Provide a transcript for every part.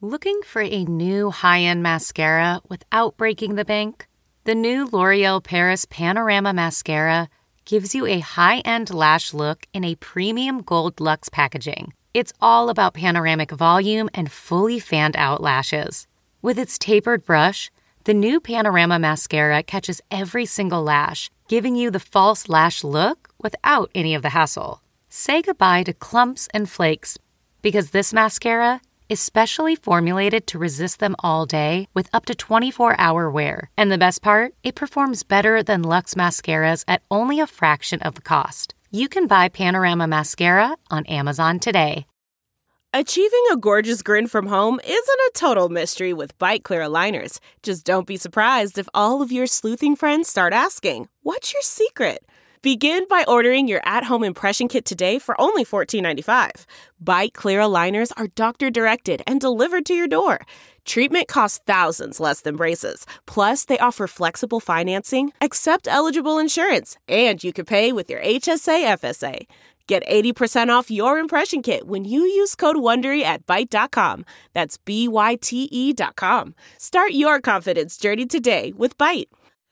Looking for a new high-end mascara without breaking the bank? The new L'Oreal Paris Panorama Mascara gives you a high-end lash look in a premium gold luxe packaging. It's all about panoramic volume and fully fanned-out lashes. With its tapered brush, the new Panorama Mascara catches every single lash, giving you the false lash look without any of the hassle. Say goodbye to clumps and flakes, because this mascara is specially formulated to resist them all day with up to 24-hour wear. And the best part? It performs better than Luxe mascaras at only a fraction of the cost. You can buy Panorama Mascara on Amazon today. Achieving a gorgeous grin from home isn't a total mystery with Byte Clear aligners. Just don't be surprised if all of your sleuthing friends start asking, "What's your secret?" Begin by ordering your at-home impression kit today for only $14.95. Byte Clear aligners are doctor-directed and delivered to your door. Treatment costs thousands less than braces. Plus, they offer flexible financing, accept eligible insurance, and you can pay with your HSA FSA. Get 80% off your impression kit when you use code WONDERY at Byte.com. That's BYTE.com. Start your confidence journey today with Byte.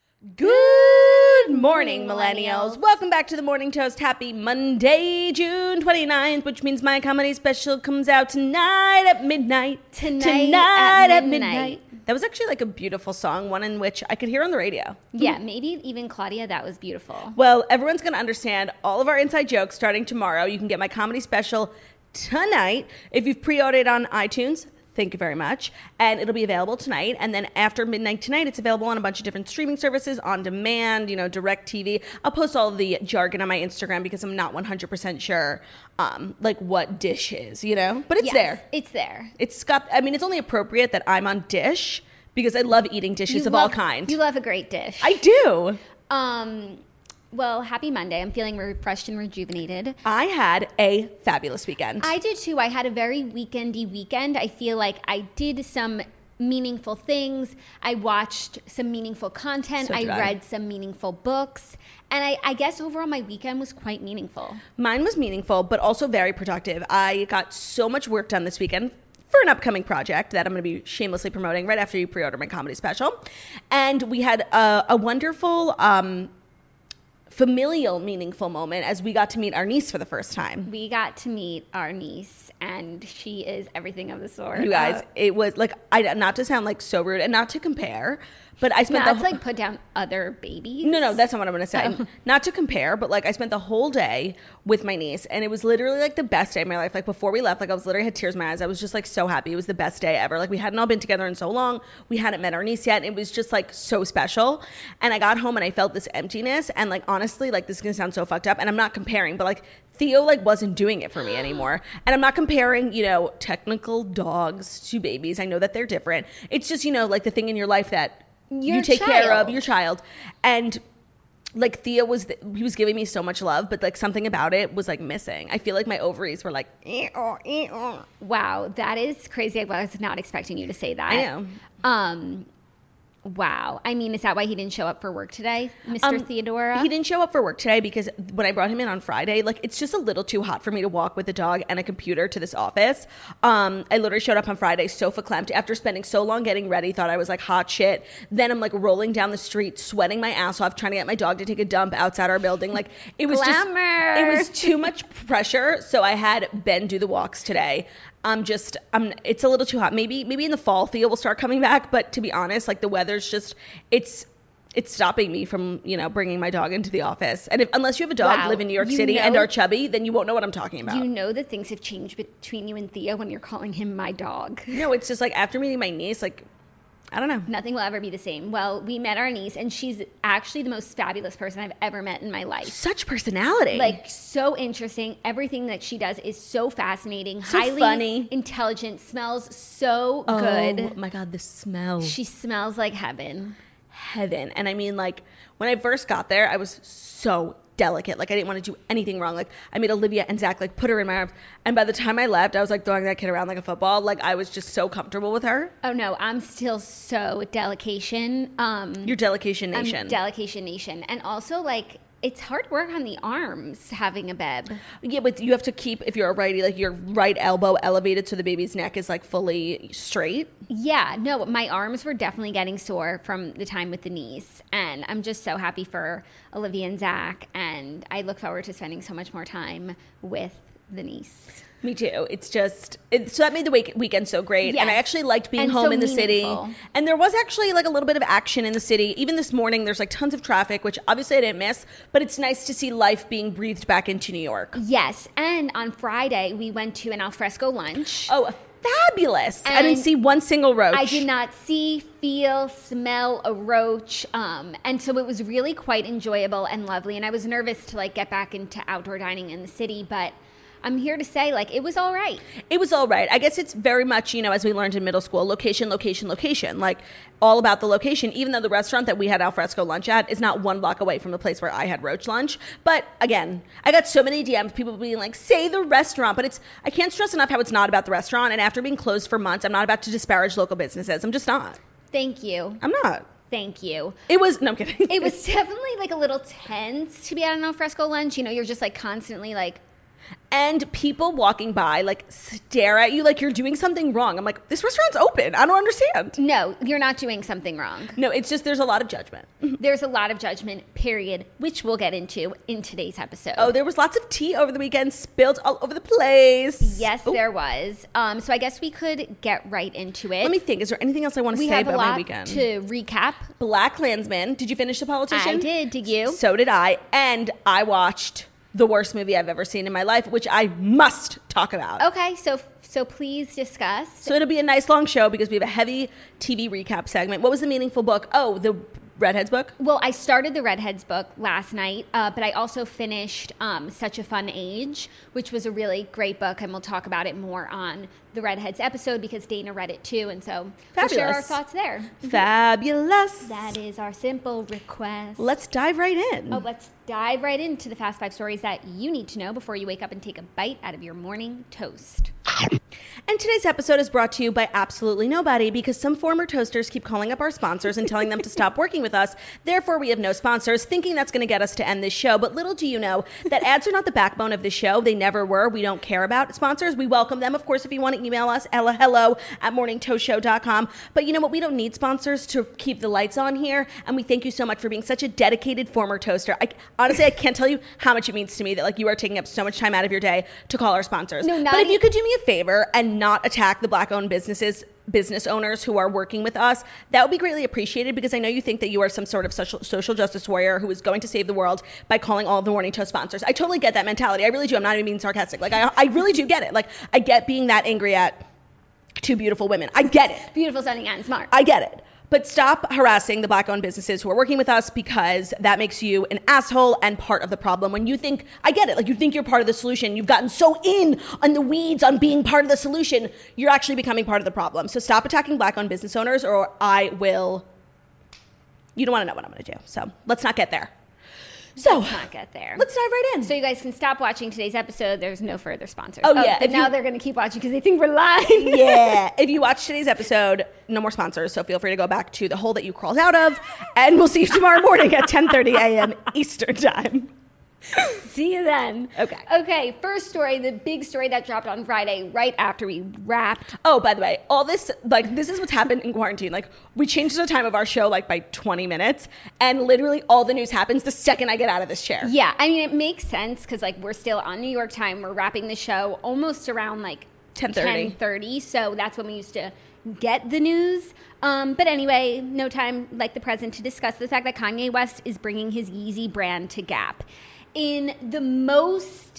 Good morning, millennials. Welcome back to the Morning Toast. Happy Monday, June 29th, which means my comedy special comes out tonight at midnight. Tonight at midnight. That was actually like a beautiful song, one in which I could hear on the radio. Yeah, maybe even Claudia, that was beautiful. Well, everyone's going to understand all of our inside jokes starting tomorrow. You can get my comedy special tonight. If you've pre-ordered on iTunes, thank you very much. And it'll be available tonight. And then after midnight tonight, it's available on a bunch of different streaming services, on demand, Direct TV. I'll post all of the jargon on my Instagram because I'm not 100% sure like what Dish is, But it's there. It's there. It's only appropriate that I'm on Dish because I love eating dishes of all kinds. You love a great dish. I do. Well, happy Monday. I'm feeling refreshed and rejuvenated. I had a fabulous weekend. I did too. I had a very weekendy weekend. I feel like I did some meaningful things. I watched some meaningful content. I read some meaningful books. And I guess overall my weekend was quite meaningful. Mine was meaningful, but also very productive. I got so much work done this weekend for an upcoming project that I'm going to be shamelessly promoting right after you pre-order my comedy special. And we had a wonderful familial, meaningful moment as we got to meet our niece for the first time. We got to meet our niece, and she is everything of the sort. You guys, it was like, not to sound like so rude and not to compare, but I spent not to like put down other babies. No, that's not what I'm going to say. Not to compare, but like I spent the whole day with my niece, and it was literally like the best day of my life. Like before we left, like I was literally had tears in my eyes. I was just like so happy. It was the best day ever. Like we hadn't all been together in so long. We hadn't met our niece yet. It was just like so special. And I got home and I felt this emptiness. And like honestly, like this is gonna sound so fucked up. And I'm not comparing, but like Theo like wasn't doing it for me anymore. And I'm not comparing, technical dogs to babies. I know that they're different. It's just, like the thing in your life that you take care of, your child. And like Theo he was giving me so much love, but like something about it was like missing. I feel like my ovaries were like, Wow, that is crazy. I was not expecting you to say that. I know. Wow. I mean, is that why he didn't show up for work today, Mr. Theodora? He didn't show up for work today because when I brought him in on Friday, like it's just a little too hot for me to walk with a dog and a computer to this office. I literally showed up on Friday, sofa clamped, after spending so long getting ready, thought I was like hot shit. Then I'm like rolling down the street, sweating my ass off, trying to get my dog to take a dump outside our building. Like it was Glamour. It was too much pressure. So I had Ben do the walks today. It's a little too hot. Maybe in the fall Theo will start coming back, but to be honest, like the weather's just, it's stopping me from, bringing my dog into the office. And unless you have a dog, live in New York City and are chubby, then you won't know what I'm talking about. You know that things have changed between you and Theo when you're calling him my dog. No, it's just like after meeting my niece, like, I don't know. Nothing will ever be the same. Well, we met our niece, and she's actually the most fabulous person I've ever met in my life. Such personality. Like, so interesting. Everything that she does is so fascinating. So highly funny. Intelligent. Smells so good. Oh, my God, the smell. She smells like heaven. Heaven. And I mean, like, when I first got there, I was so delicate. Like I didn't want to do anything wrong. Like I made Olivia and Zach like put her in my arms, and by the time I left, I was like throwing that kid around like a football. Like I was just so comfortable with her. Oh no, I'm still so Delication. Your Delication Nation. Delication Nation. And also like it's hard work on the arms having a bib. Yeah, but you have to keep, if you're a righty, like your right elbow elevated so the baby's neck is like fully straight. Yeah, no, my arms were definitely getting sore from the time with the niece. And I'm just so happy for Olivia and Zach. And I look forward to spending so much more time with the niece. Me too. It's just, so that made the weekend so great. Yes. And I actually liked being And home so in the meaningful. city. And there was actually like a little bit of action in the city. Even this morning, there's like tons of traffic, which obviously I didn't miss. But it's nice to see life being breathed back into New York. Yes, and on Friday, we went to an alfresco lunch. Oh, fabulous. I And didn't see one single roach. I did not see, feel, smell a roach. And so it was really quite enjoyable and lovely. And I was nervous to like get back into outdoor dining in the city, but I'm here to say, like, it was all right. It was all right. I guess it's very much, you know, as we learned in middle school, location, location, location. Like, all about the location, even though the restaurant that we had alfresco lunch at is not 1 block away from the place where I had roach lunch. But again, I got so many DMs, people being like, say the restaurant. But I can't stress enough how it's not about the restaurant. And after being closed for months, I'm not about to disparage local businesses. I'm just not. Thank you. I'm not. Thank you. It was, no, I'm kidding. It was definitely like a little tense to be at an alfresco lunch. You know, you're just like constantly like, and people walking by like stare at you like you're doing something wrong. I'm like, this restaurant's open. I don't understand. no, you're not doing something wrong. No, it's just there's a lot of judgment. There's a lot of judgment, period, which we'll get into in today's episode. Oh, there was lots of tea over the weekend spilled all over the place. Yes, there was. So I guess we could get right into it. Let me think. Is there anything else I want to we say have about a lot my weekend? to recap. Black Klansman. Did you finish The Politician? I did. Did you? So did I. And I watched the worst movie I've ever seen in my life, which I must talk about. Okay, so please discuss. So it'll be a nice long show because we have a heavy TV recap segment. What was the meaningful book? Oh, the Redheads book? Well, I started the Redheads book last night, but I also finished Such a Fun Age, which was a really great book, and we'll talk about it more on the Redheads episode because Dana read it too, and so we'll share our thoughts there. Fabulous. That is our simple request. Let's dive right in. Oh, let's dive right into the Fast 5 stories that you need to know before you wake up and take a bite out of your morning toast. And today's episode is brought to you by absolutely nobody because some former toasters keep calling up our sponsors and telling them to stop working with us. Therefore, we have no sponsors, thinking that's going to get us to end this show. But little do you know that ads are not the backbone of this show. They never were. We don't care about sponsors. We welcome them. Of course, if you want to email us, hello@morningtoastshow.com. But you know what? We don't need sponsors to keep the lights on here. And we thank you so much for being such a dedicated former toaster. Honestly, I can't tell you how much it means to me that like you are taking up so much time out of your day to call our sponsors. No, but if you could do me a favor and not attack the Black-owned business owners who are working with us, that would be greatly appreciated because I know you think that you are some sort of social justice warrior who is going to save the world by calling all of the Morning Toast sponsors. I totally get that mentality. I really do. I'm not even being sarcastic. Like, I really do get it. Like, I get being that angry at two beautiful women. I get it. Beautiful, stunning, and smart. I get it. But stop harassing the Black-owned businesses who are working with us because that makes you an asshole and part of the problem. When you think, I get it, like you think you're part of the solution. You've gotten so in on the weeds on being part of the solution, you're actually becoming part of the problem. So stop attacking Black-owned business owners or I will, you don't want to know what I'm going to do. So let's not get there. So let's not get there. Let's dive right in. So you guys can stop watching today's episode. There's no further sponsors. Oh, yeah. But now they're going to keep watching because they think we're lying. Yeah. If you watch today's episode, no more sponsors. So feel free to go back to the hole that you crawled out of. And we'll see you tomorrow morning at 10:30 a.m. Eastern time. See you then. Okay, first story, the big story that dropped on Friday right after we wrapped. Oh, by the way, all this, like, this is what's happened in quarantine. Like, we changed the time of our show, like, by 20 minutes, and literally all the news happens the second I get out of this chair. Yeah, I mean, it makes sense, because, like, we're still on New York time. We're wrapping the show almost around, like, 10:30, so that's when we used to get the news. But anyway, no time like the present to discuss the fact that Kanye West is bringing his Yeezy brand to Gap. In the most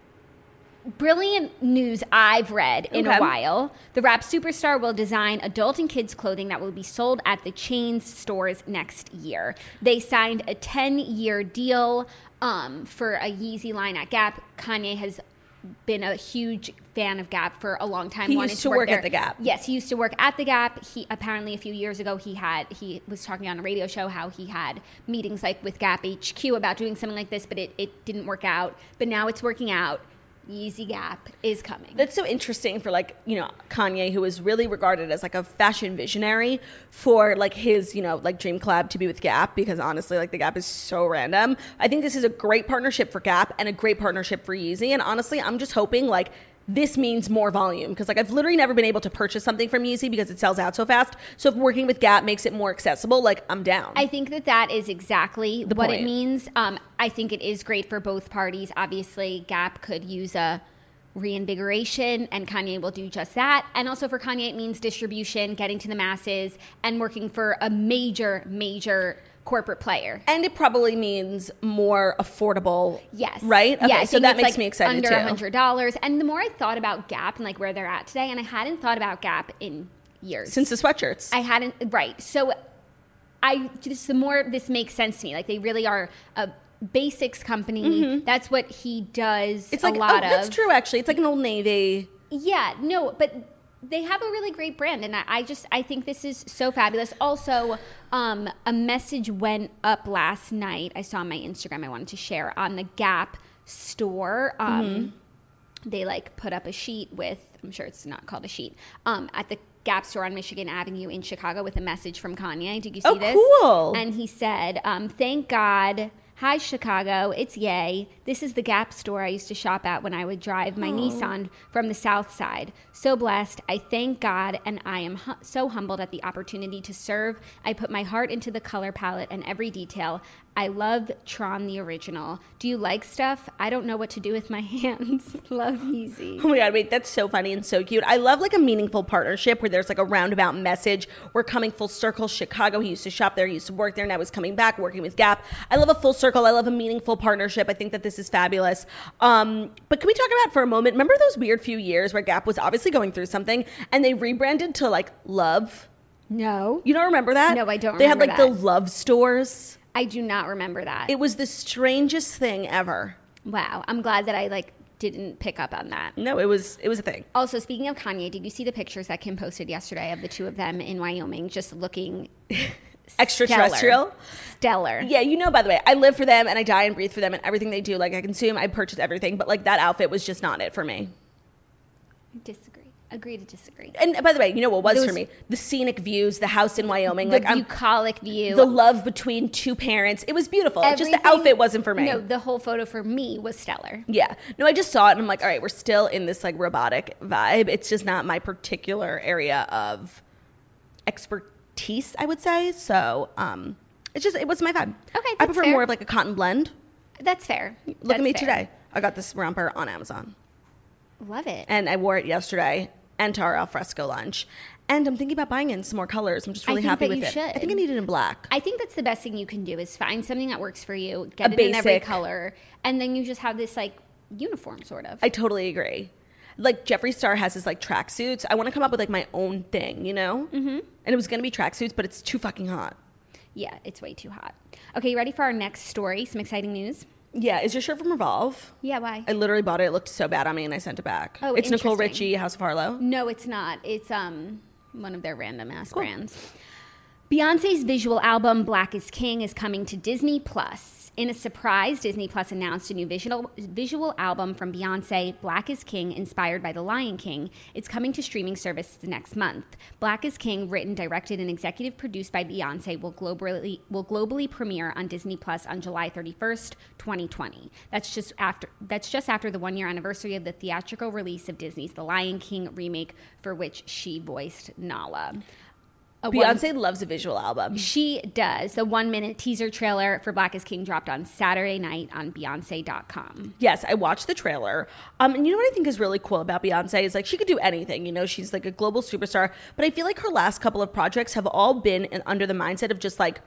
brilliant news I've read in a while, the rap superstar will design adult and kids clothing that will be sold at the chain's stores next year. They signed a 10-year deal for a Yeezy line at Gap. Kanye has been a huge fan of Gap for a long time. He used to work at the Gap. Yes, he used to work at the Gap. He apparently a few years ago he was talking on a radio show how he had meetings like with Gap HQ about doing something like this, but it didn't work out. But now it's working out. Yeezy Gap is coming. That's so interesting for like, you know, Kanye, who is really regarded as like a fashion visionary, for like his, you know, like dream collab to be with Gap, because honestly, like the Gap is so random. I think this is a great partnership for Gap and a great partnership for Yeezy. And honestly, I'm just hoping like this means more volume, because like I've literally never been able to purchase something from Yeezy because it sells out so fast. So if working with Gap makes it more accessible, like I'm down. I think that is exactly what it means. I think it is great for both parties. Obviously, Gap could use a reinvigoration, and Kanye will do just that. And also for Kanye, it means distribution, getting to the masses, and working for a major corporate player. And it probably means more affordable. Yes. Right? Okay, yeah, so that makes like me excited under $100. And the more I thought about Gap and like where they're at today, and I hadn't thought about Gap in years. Since the sweatshirts. I hadn't, right. So the more this makes sense to me. Like they really are a basics company. Mm-hmm. That's what he does. It's like, that's true actually. It's like an Old Navy. Yeah, no, but they have a really great brand, and I think this is so fabulous. Also, a message went up last night. I saw on my Instagram. I wanted to share on the Gap store. They like put up a sheet with, I'm sure it's not called a sheet, at the Gap store on Michigan Avenue in Chicago with a message from Kanye. Did you see this? Oh, cool. And he said, "Thank God. Hi, Chicago. It's Ye. This is the Gap store I used to shop at when I would drive my Nissan from the South Side. So blessed. I thank God, and I am so humbled at the opportunity to serve. I put my heart into the color palette and every detail. I love Tron the original. Do you like stuff? I don't know what to do with my hands. Love, Yeezy." Oh my God, wait, that's so funny and so cute. I love like a meaningful partnership where there's like a roundabout message. We're coming full circle. Chicago, he used to shop there, he used to work there, now he's coming back, working with Gap. I love a full circle. I love a meaningful partnership. I think that this is fabulous. But can we talk about for a moment, remember those weird few years where Gap was obviously going through something and they rebranded to like Love? No. You don't remember that? No, I don't They remember had like that. the Love stores. I do not remember that. It was the strangest thing ever. Wow. I'm glad that I like didn't pick up on that. No, it was a thing. Also, speaking of Kanye, did you see the pictures that Kim posted yesterday of the two of them in Wyoming just looking extraterrestrial? Stellar. Yeah, you know, by the way, I live for them and I die and breathe for them and everything they do. Like I consume, I purchase everything. But like that outfit was just not it for me. Disagree. Agree to disagree. And by the way, you know what was for me? The scenic views, the house in Wyoming. The like bucolic view. The love between two parents. It was beautiful. Just the outfit wasn't for me. No, the whole photo for me was stellar. Yeah. No, I just saw it and I'm like, all right, we're still in this like robotic vibe. It's just not my particular area of expertise, I would say. So it was my vibe. Okay, I prefer more of like a cotton blend. That's fair. Look at me today. I got this romper on Amazon. Love it. And I wore it yesterday and to our alfresco lunch. And I'm thinking about buying in some more colors. I'm just really happy with it. Should. I think I need it in black. I think that's the best thing you can do is find something that works for you, get it in every color, and then you just have this like uniform sort of. I totally agree. Like Jeffree Star has his like tracksuits. I want to come up with like my own thing, you know? Mm-hmm. And it was going to be tracksuits, but it's too fucking hot. Yeah, it's way too hot. Okay, you ready for our next story? Some exciting news? Yeah, is your shirt from Revolve? Yeah, why? I literally bought it. It looked so bad on me and I sent it back. Oh, it's Nicole Richie, House of Harlow. No, it's not. It's one of their random ass brands. Beyonce's visual album Black is King is coming to Disney Plus. In a surprise, Disney Plus announced a new visual album from Beyonce, Black is King, inspired by The Lion King. It's coming to streaming services next month. Black is King, written, directed, and executive produced by Beyonce, will globally premiere on Disney Plus on July 31st, 2020. That's just after the 1-year anniversary of the theatrical release of Disney's The Lion King remake, for which she voiced Nala. Beyonce loves a visual album. She does. The 1-minute teaser trailer for Black is King dropped on Saturday night on Beyonce.com. Yes, I watched the trailer. And you know what I think is really cool about Beyonce is like she could do anything. You know, she's like a global superstar. But I feel like her last couple of projects have all been under the mindset of just like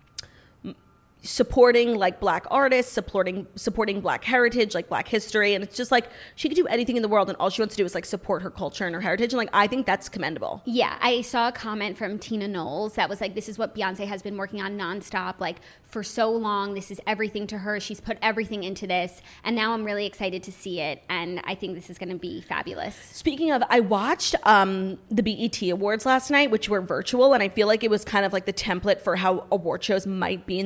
supporting like Black artists, supporting Black heritage, like Black history. And it's just like she could do anything in the world and all she wants to do is like support her culture and her heritage. And like I think that's commendable. Yeah, I saw a comment from Tina Knowles that was like, this is what Beyonce has been working on nonstop, like for so long. This is everything to her. She's put everything into this. And now I'm really excited to see it. And I think this is going to be fabulous. Speaking of, I watched the BET Awards last night, which were virtual. And I feel like it was kind of like the template for how award shows might be in the future.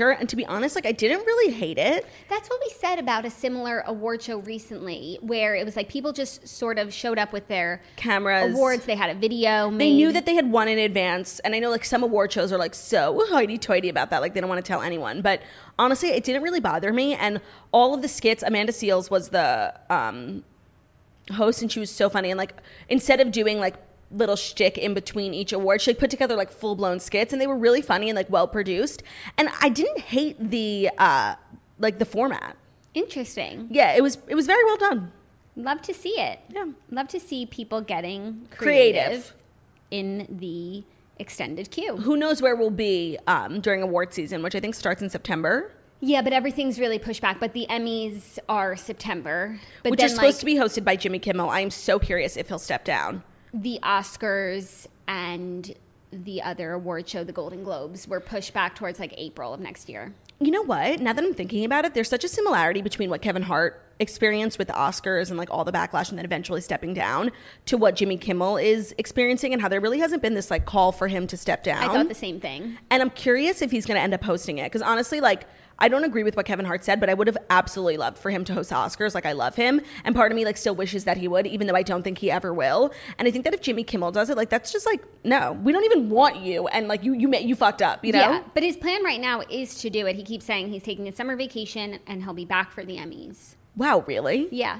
pleasure. And to be honest, like I didn't really hate it. That's what we said about a similar award show recently, where it was like people just sort of showed up with their cameras, awards. They had a video made. They knew that they had won in advance. And I know like some award shows are like so hoity-toity about that. Like they don't want to tell anyone. But honestly, it didn't really bother me. And all of the skits, Amanda Seales was the host, and she was so funny. And like instead of doing like little shtick in between each award, she like put together like full-blown skits, and they were really funny and like well produced. And I didn't hate the like the format. Interesting. Yeah, it was very well done. Love to see it. Yeah, love to see people getting creative in the extended queue. Who knows where we'll be during award season, which I think starts in September. Yeah, but everything's really pushed back. But the Emmys are September, which are supposed to be hosted by Jimmy Kimmel. I am so curious if he'll step down. The Oscars and the other award show, the Golden Globes, were pushed back towards like April of next year. You know what? Now that I'm thinking about it, there's such a similarity between what Kevin Hart experienced with the Oscars and like all the backlash and then eventually stepping down to what Jimmy Kimmel is experiencing, and how there really hasn't been this like call for him to step down. I thought the same thing. And I'm curious if he's going to end up hosting it. Because honestly, like, I don't agree with what Kevin Hart said, but I would have absolutely loved for him to host the Oscars. Like, I love him. And part of me, like, still wishes that he would, even though I don't think he ever will. And I think that if Jimmy Kimmel does it, like, that's just like, no, we don't even want you. And, like, you fucked up, you know? Yeah, but his plan right now is to do it. He keeps saying he's taking a summer vacation and he'll be back for the Emmys. Wow, really? Yeah.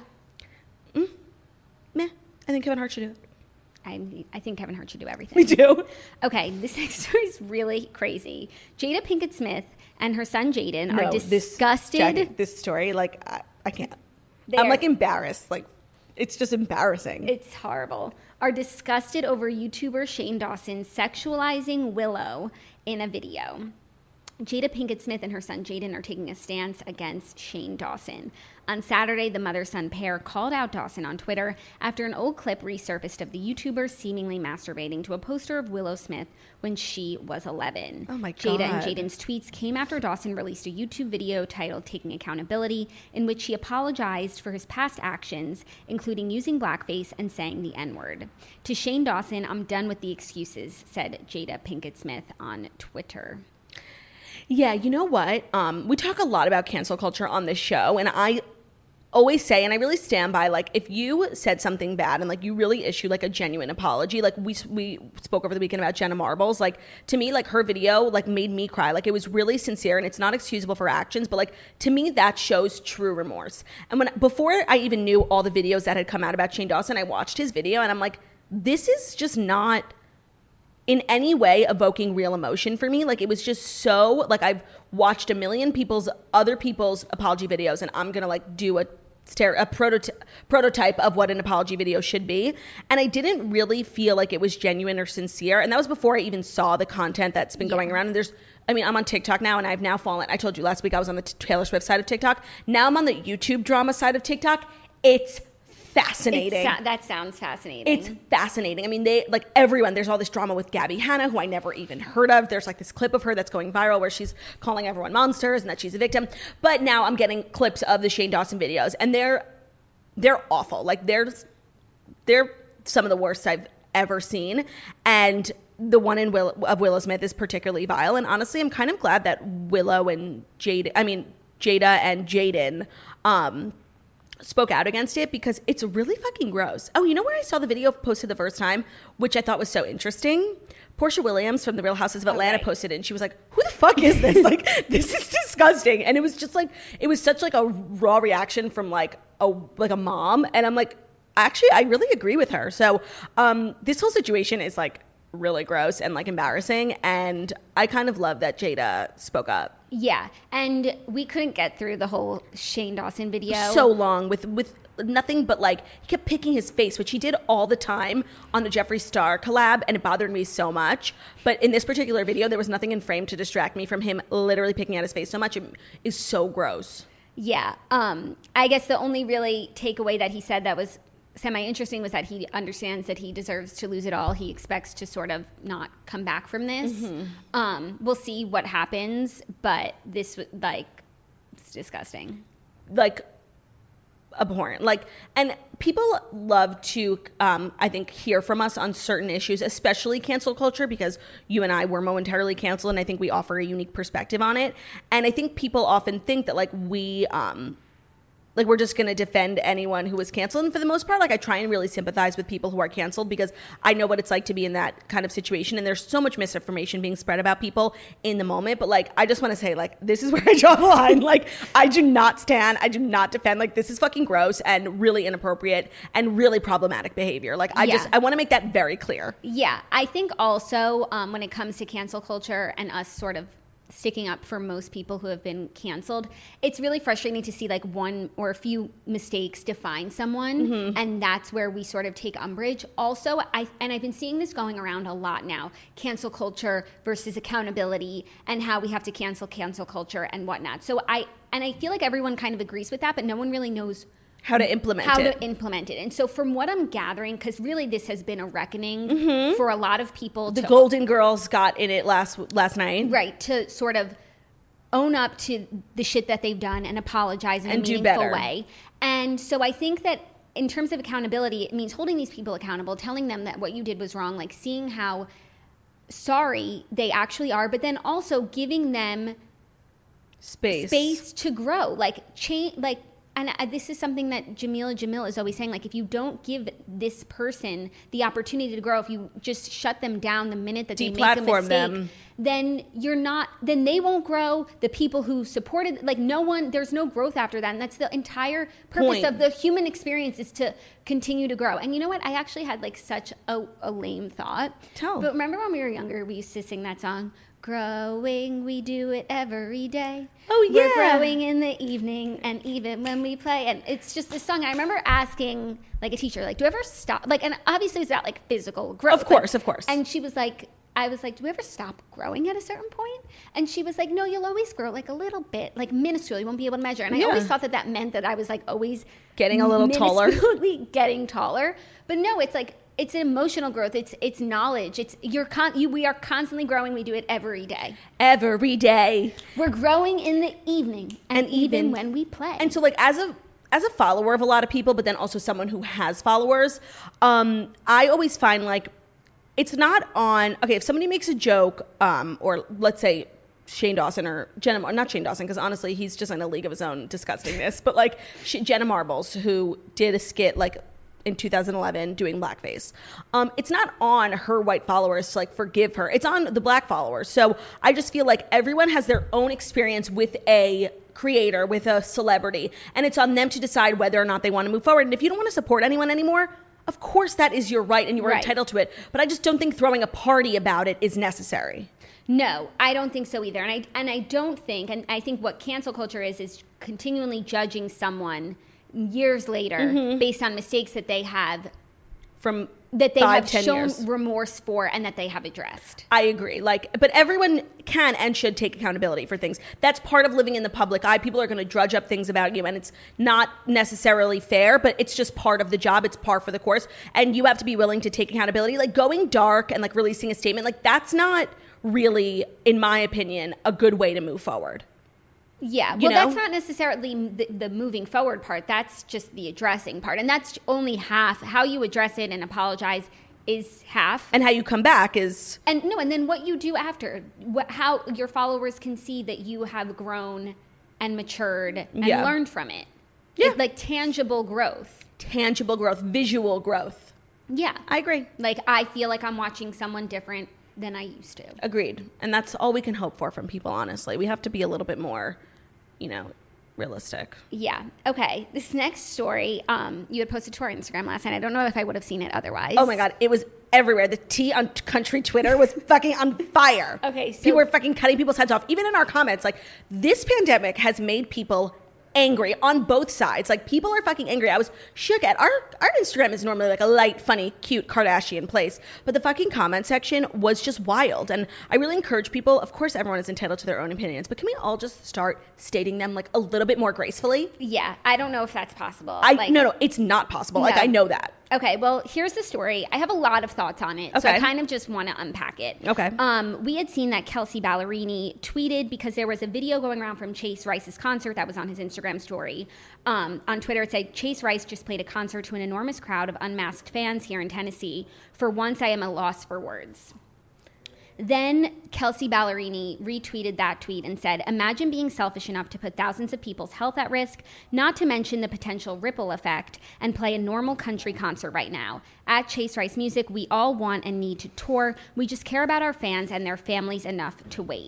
Meh. I think Kevin Hart should do it. I think Kevin Hart should do everything. Me too. Okay, this next story is really crazy. Jada Pinkett Smith and her son Jaden are disgusted. This story, like, I can't. I'm like embarrassed. Like, it's just embarrassing. It's horrible. Are disgusted over YouTuber Shane Dawson sexualizing Willow in a video. Jada Pinkett Smith and her son Jaden are taking a stance against Shane Dawson. On Saturday, the mother-son pair called out Dawson on Twitter after an old clip resurfaced of the YouTuber seemingly masturbating to a poster of Willow Smith when she was 11. Oh my God. Jada and Jaden's tweets came after Dawson released a YouTube video titled Taking Accountability, in which he apologized for his past actions, including using blackface and saying the N-word. To Shane Dawson, "I'm done with the excuses," said Jada Pinkett Smith on Twitter. Yeah, you know what? We talk a lot about cancel culture on this show, and I always say, and I really stand by, like, if you said something bad and like you really issue like a genuine apology, like we spoke over the weekend about Jenna Marbles, like to me, like her video like made me cry. Like it was really sincere, and it's not excusable for actions, but like to me that shows true remorse. And before I even knew all the videos that had come out about Shane Dawson, I watched his video and I'm like, this is just not in any way evoking real emotion for me. Like it was just so, like, I've watched a million other people's apology videos, and I'm gonna like do a prototype of what an apology video should be, and I didn't really feel like it was genuine or sincere. And that was before I even saw the content that's been going around. And I'm on TikTok now, and I've now fallen. I told you last week I was on the Taylor Swift side of TikTok. Now I'm on the YouTube drama side of TikTok. It's fascinating. That sounds fascinating. It's fascinating. I mean, there's all this drama with Gabby Hanna, who I never even heard of. There's like this clip of her that's going viral where she's calling everyone monsters and that she's a victim. But now I'm getting clips of the Shane Dawson videos, and they're awful. Like they're some of the worst I've ever seen. And the one of Willow Smith is particularly vile. And honestly, I'm kind of glad that Jada and Jaden spoke out against it, because it's really fucking gross. Oh, you know where I saw the video posted the first time, which I thought was so interesting? Portia Williams from The Real Houses of Atlanta posted it, and she was like, who the fuck is this? Like, this is disgusting. And it was just like, it was such like a raw reaction from like a mom. And I'm like, actually, I really agree with her. So this whole situation is like really gross and like embarrassing, and I kind of love that Jada spoke up. Yeah, and we couldn't get through the whole Shane Dawson video. So long with nothing but like, he kept picking his face, which he did all the time on the Jeffree Star collab, and it bothered me so much. But in this particular video, there was nothing in frame to distract me from him literally picking at his face so much. It is so gross. Yeah, I guess the only really takeaway that he said that was semi-interesting was that he understands that he deserves to lose it all. He expects to sort of not come back from this. Mm-hmm. We'll see what happens, but this, like, it's disgusting. Like, abhorrent. Like, and people love to, I think, hear from us on certain issues, especially cancel culture, because you and I were momentarily canceled, and I think we offer a unique perspective on it. And I think people often think that, like, we're just going to defend anyone who was canceled. And for the most part, like, I try and really sympathize with people who are canceled, because I know what it's like to be in that kind of situation. And there's so much misinformation being spread about people in the moment. But, like, I just want to say, like, this is where I draw the line. Like, I do not defend. Like, this is fucking gross and really inappropriate and really problematic behavior. Like, I want to make that very clear. Yeah. I think also when it comes to cancel culture and us sort of sticking up for most people who have been canceled, it's really frustrating to see like one or a few mistakes define someone, and that's where we sort of take umbrage. Also, I've been seeing this going around a lot now, cancel culture versus accountability, and how we have to cancel culture and whatnot. So I feel like everyone kind of agrees with that, but no one really knows how to implement it. And so from what I'm gathering, because really this has been a reckoning for a lot of people. The Golden Girls got in it last night. Right, to sort of own up to the shit that they've done and apologize in a meaningful do better. way. And so I think that in terms of accountability, it means holding these people accountable, telling them that what you did was wrong, like seeing how sorry they actually are, but then also giving them space to grow, like change, like. And this is something that Jamila Jamil is always saying, like, if you don't give this person the opportunity to grow, if you just shut them down the minute that they make a mistake, then they won't grow. The people who supported, like, there's no growth after that. And that's the entire purpose of the human experience, is to continue to grow. And you know what? I actually had like such a lame thought. But remember when we were younger, we used to sing that song, growing, we do it every day. Oh, yeah. We're growing in the evening and even when we play. And it's just a song. I remember asking, like, a teacher, like, do you ever stop? Like, and obviously it's not, like, physical growth. Of course. And she was like, I was like, do we ever stop growing at a certain point? And she was like, no, you'll always grow, like, a little bit, like, minuscule. You won't be able to measure. And I always thought that meant that I was, like, always getting a little taller. Getting taller. But no, it's like, it's an emotional growth. It's knowledge. We are constantly growing. We do it every day. Every day. We're growing in the evening and even when we play. And so, like, as a follower of a lot of people, but then also someone who has followers, I always find, like, it's not on, okay, if somebody makes a joke, or let's say Shane Dawson or Jenna, not Shane Dawson, because honestly, he's just in a league of his own disgustingness, but like Jenna Marbles, who did a skit, like, in 2011 doing blackface. It's not on her white followers to, like, forgive her. It's on the black followers. So I just feel like everyone has their own experience with a creator, with a celebrity, and it's on them to decide whether or not they want to move forward. And if you don't want to support anyone anymore, of course that is your right and you are entitled to it. But I just don't think throwing a party about it is necessary. No, I don't think so either. And I don't think, and I think what cancel culture is continually judging someone years later based on mistakes that they have from that they 5, have 10 shown years. remorse for and that they have addressed. I agree. Like, but everyone can and should take accountability for things. That's part of living in the public eye. People are going to drudge up things about you, and it's not necessarily fair, but it's just part of the job. It's par for the course, and you have to be willing to take accountability. Like, going dark and, like, releasing a statement, like, that's not really, in my opinion, a good way to move forward. Yeah, well, that's not necessarily the moving forward part. That's just the addressing part. And that's only half. How you address it and apologize is half. And how you come back is... And then what you do after. How your followers can see that you have grown and matured and learned from it. Yeah. It's like tangible growth. Tangible growth. Visual growth. Yeah. I agree. Like, I feel like I'm watching someone different than I used to. Agreed. And that's all we can hope for from people, honestly. We have to be a little bit more, realistic. Yeah. Okay. This next story, you had posted to our Instagram last night. I don't know if I would have seen it otherwise. Oh my God. It was everywhere. The tea on country Twitter was fucking on fire. Okay. So people were fucking cutting people's heads off. Even in our comments, like, this pandemic has made people angry on both sides. Like, people are fucking angry. I was shook at our Instagram is normally like a light, funny, cute Kardashian place, but the fucking comment section was just wild. And I really encourage people, of course everyone is entitled to their own opinions, but can we all just start stating them, like, a little bit more gracefully? Yeah, I don't know if that's possible. No, it's not possible. No. Like, I know that. Okay, well, here's the story. I have a lot of thoughts on it, so I kind of just want to unpack it. Okay. We had seen that Kelsea Ballerini tweeted because there was a video going around from Chase Rice's concert that was on his Instagram story. On Twitter, it said, Chase Rice just played a concert to an enormous crowd of unmasked fans here in Tennessee. For once, I am a loss for words. Then Kelsea Ballerini retweeted that tweet and said, imagine being selfish enough to put thousands of people's health at risk, not to mention the potential ripple effect, and play a normal country concert right now. At Chase Rice Music, we all want and need to tour. We just care about our fans and their families enough to wait.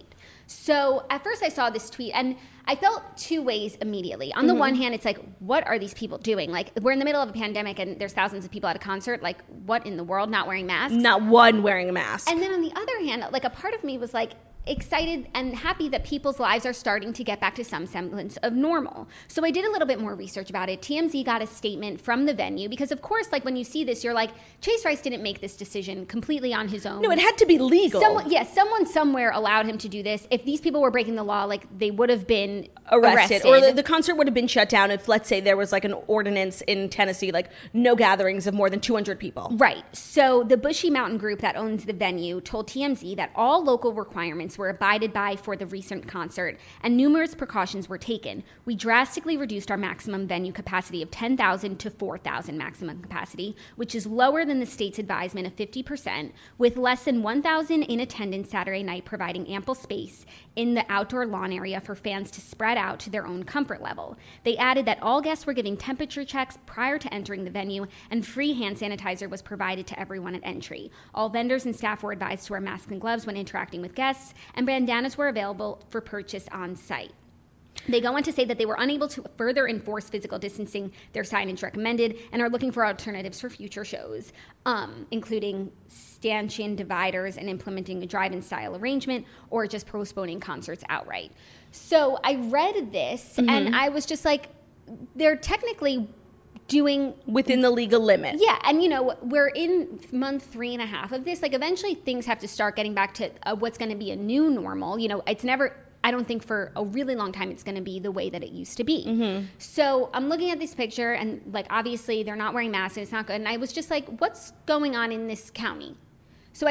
So at first I saw this tweet and I felt two ways immediately. On the one hand, it's like, what are these people doing? Like, we're in the middle of a pandemic and there's thousands of people at a concert. Like, what in the world? Not wearing masks? Not one wearing a mask. And then on the other hand, like, a part of me was like, excited and happy that people's lives are starting to get back to some semblance of normal. So I did a little bit more research about it. TMZ got a statement from the venue because, of course, like when you see this, you're like, Chase Rice didn't make this decision completely on his own. No, it had to be legal. Someone somewhere allowed him to do this. If these people were breaking the law, like they would have been arrested. Or the concert would have been shut down if, let's say, there was like an ordinance in Tennessee, like no gatherings of more than 200 people. Right. So the Bushy Mountain Group that owns the venue told TMZ that all local requirements were abided by for the recent concert, and numerous precautions were taken. We drastically reduced our maximum venue capacity of 10,000 to 4,000 maximum capacity, which is lower than the state's advisement of 50%, with less than 1,000 in attendance Saturday night, providing ample space in the outdoor lawn area for fans to spread out to their own comfort level. They added that all guests were giving temperature checks prior to entering the venue, and free hand sanitizer was provided to everyone at entry. All vendors and staff were advised to wear masks and gloves when interacting with guests, and bandanas were available for purchase on site. They go on to say that they were unable to further enforce physical distancing their signage recommended and are looking for alternatives for future shows, including stanchion dividers and implementing a drive-in style arrangement or just postponing concerts outright. So I read this and I was just like, they're technically doing within the legal limit. Yeah, and we're in month 3.5 of this. Like, eventually things have to start getting back to what's going to be a new normal. It's never, I don't think for a really long time it's going to be the way that it used to be. So I'm looking at this picture and like, obviously they're not wearing masks and it's not good. And I was just like, what's going on in this county? So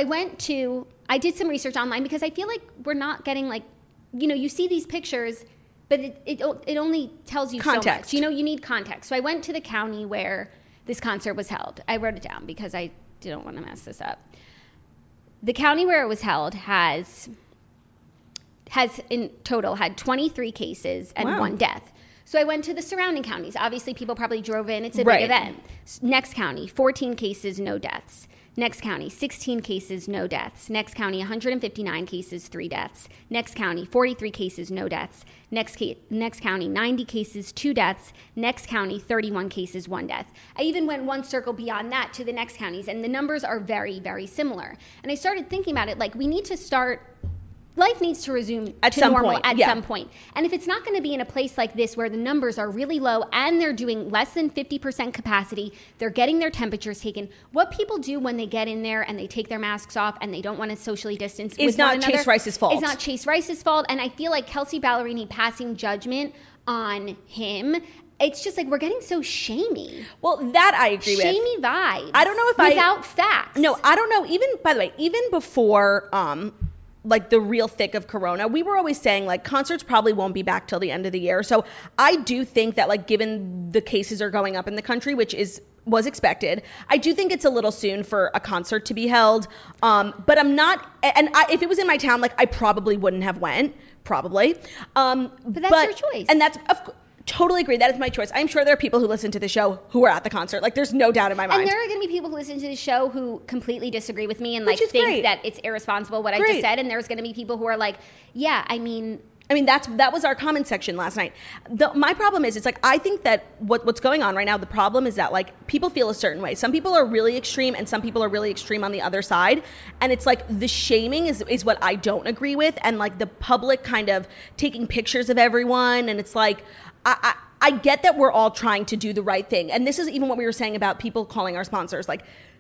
I did some research online because I feel like we're not getting like, you see these pictures, but it only tells you context. So much. You need context. So I went to the county where this concert was held. I wrote it down because I didn't want to mess this up. The county where it was held has in total had 23 cases and 1 death. So I went to the surrounding counties. Obviously, people probably drove in. It's a big event. Next county, 14 cases, no deaths. Next county, 16 cases, no deaths. Next county, 159 cases, 3 deaths. Next county, 43 cases, no deaths. Next county, 90 cases, 2 deaths. Next county, 31 cases, 1 death. I even went one circle beyond that to the next counties, and the numbers are very, very similar. And I started thinking about it, like, we need to start... Life needs to resume to normal at some point. And if it's not going to be in a place like this where the numbers are really low and they're doing less than 50% capacity, they're getting their temperatures taken, what people do when they get in there and they take their masks off and they don't want to socially distance with one another, Chase Rice's fault. It's not Chase Rice's fault. And I feel like Kelsea Ballerini passing judgment on him, it's just like we're getting so shamey. Well, that I agree with. Shamey vibes. I don't know if without facts. No, I don't know. Even, by the way, even before... like the real thick of Corona, we were always saying like concerts probably won't be back till the end of the year. So I do think that like given the cases are going up in the country, which was expected, I do think it's a little soon for a concert to be held. But I'm not, and if it was in my town, like I probably wouldn't have went, probably. But that's your choice. And that's, totally agree. That is my choice. I'm sure there are people who listen to the show who are at the concert. Like, there's no doubt in my mind. And there are going to be people who listen to the show who completely disagree with me and like think that it's irresponsible what I just said. And there's going to be people who are like, yeah, I mean, that was our comment section last night. My problem is, it's like, I think that what's going on right now, the problem is that like people feel a certain way. Some people are really extreme and some people are really extreme on the other side. And it's like the shaming is what I don't agree with. And like the public kind of taking pictures of everyone. And it's like, I get that we're all trying to do the right thing. And this is even what we were saying about people calling our sponsors. Like,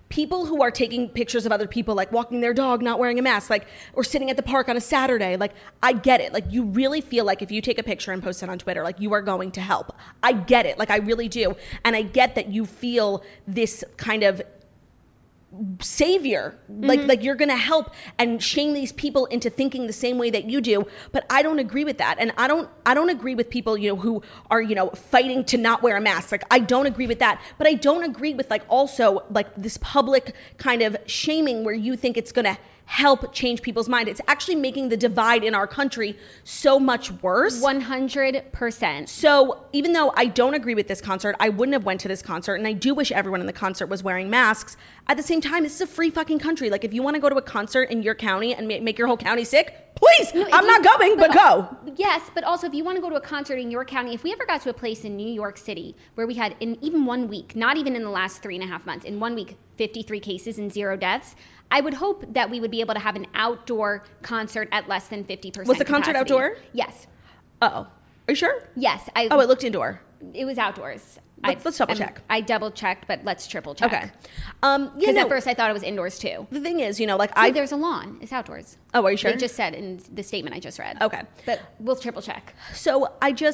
people who are taking pictures of other people, like walking their dog, not wearing a mask, like, or sitting at the park on a Saturday, like, I get it. Like, you really feel like if you take a picture and post it on Twitter, like, you are going to help. I get it. Like, I really do. And I get that you feel this kind of savior, like you're gonna help and shame these people into thinking the same way that you do. But I don't agree with that, and I don't agree with people, you know, who are, you know, fighting to not wear a mask. Like, I don't agree with that, but I don't agree with, like, also, like, this public kind of shaming where you think it's gonna help change people's mind. It's actually making the divide in our country so much worse. 100%. So even though I don't agree with this concert, I wouldn't have went to this concert, and I do wish everyone in the concert was wearing masks. At the same time, this is a free fucking country. Like, if you want to go to a concert in your county and make your whole county sick, please, no, I'm not going, but go. Yes, but also if you want to go to a concert in your county, if we ever got to a place in New York City where we had, in even 1 week, not even in the last 3.5 months, in 1 week, 53 cases and 0 deaths, I would hope that we would be able to have an outdoor concert at less than 50%. Was the concert capacity. outdoor? Yes. Oh, are you sure? Yes. It looked indoor. It was outdoors. Let's double check. I double checked, but let's triple check. Okay. Because at first I thought it was indoors too. The thing is, you know, like there's a lawn. It's outdoors. Oh, are you sure? They just said in the statement I just read. Okay. But we'll triple check. So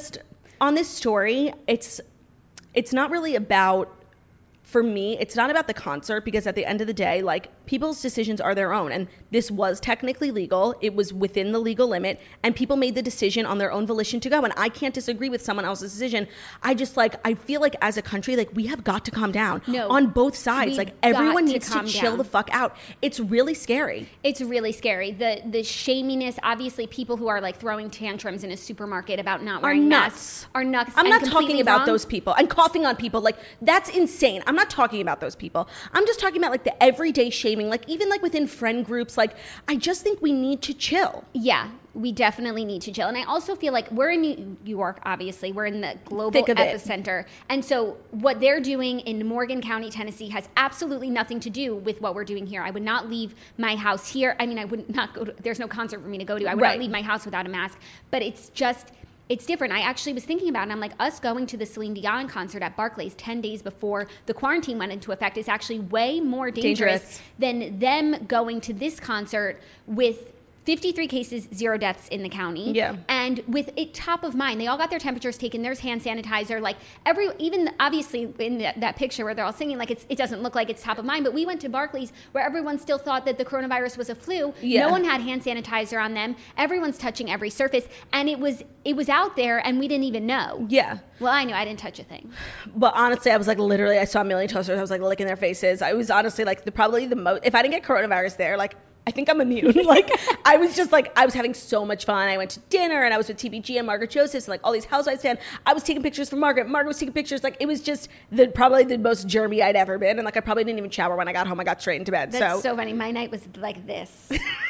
on this story, it's not really about, for me, it's not about the concert, because at the end of the day, like, people's decisions are their own. And this was technically legal. It was within the legal limit. And people made the decision on their own volition to go. And I can't disagree with someone else's decision. I feel like as a country, like, we have got to calm down. No, on both sides. Like, everyone needs to chill the fuck out. It's really scary. It's really scary. The shaminess, obviously, people who are, like, throwing tantrums in a supermarket about not wearing masks are nuts. I'm not talking about those people and coughing on people. Like, that's insane. I'm not talking about those people. I'm just talking about, like, the everyday shaming, like, even, like, within friend groups. Like, I just think we need to chill. Yeah, we definitely need to chill. And I also feel like we're in New York, obviously. We're in the global epicenter. And so what they're doing in Morgan County, Tennessee has absolutely nothing to do with what we're doing here. I would not leave my house here. I mean, I would not go to, there's no concert for me to go to. I would not leave my house without a mask. But it's different. I actually was thinking about it, and I'm like, us going to the Celine Dion concert at Barclays 10 days before the quarantine went into effect is actually way more dangerous than them going to this concert with 53 cases, 0 deaths in the county. Yeah. And with it top of mind, they all got their temperatures taken. There's hand sanitizer. Like, even obviously in that picture where they're all singing, like, it doesn't look like it's top of mind. But we went to Barclays where everyone still thought that the coronavirus was a flu. Yeah. No one had hand sanitizer on them. Everyone's touching every surface. And it was out there, and we didn't even know. Yeah. Well, I knew. I didn't touch a thing. But honestly, I was like, literally, I saw a million toasters. I was like licking their faces. I was honestly like probably the most, if I didn't get coronavirus there, like, I think I'm immune. Like, I was just like, I was having so much fun. I went to dinner, and I was with TBG and Margaret Josephs, and like all these housewives fans. I was taking pictures for Margaret. Margaret was taking pictures. Like, it was just probably the most germy I'd ever been. And like, I probably didn't even shower when I got home. I got straight into bed. That's so funny. My night was like this.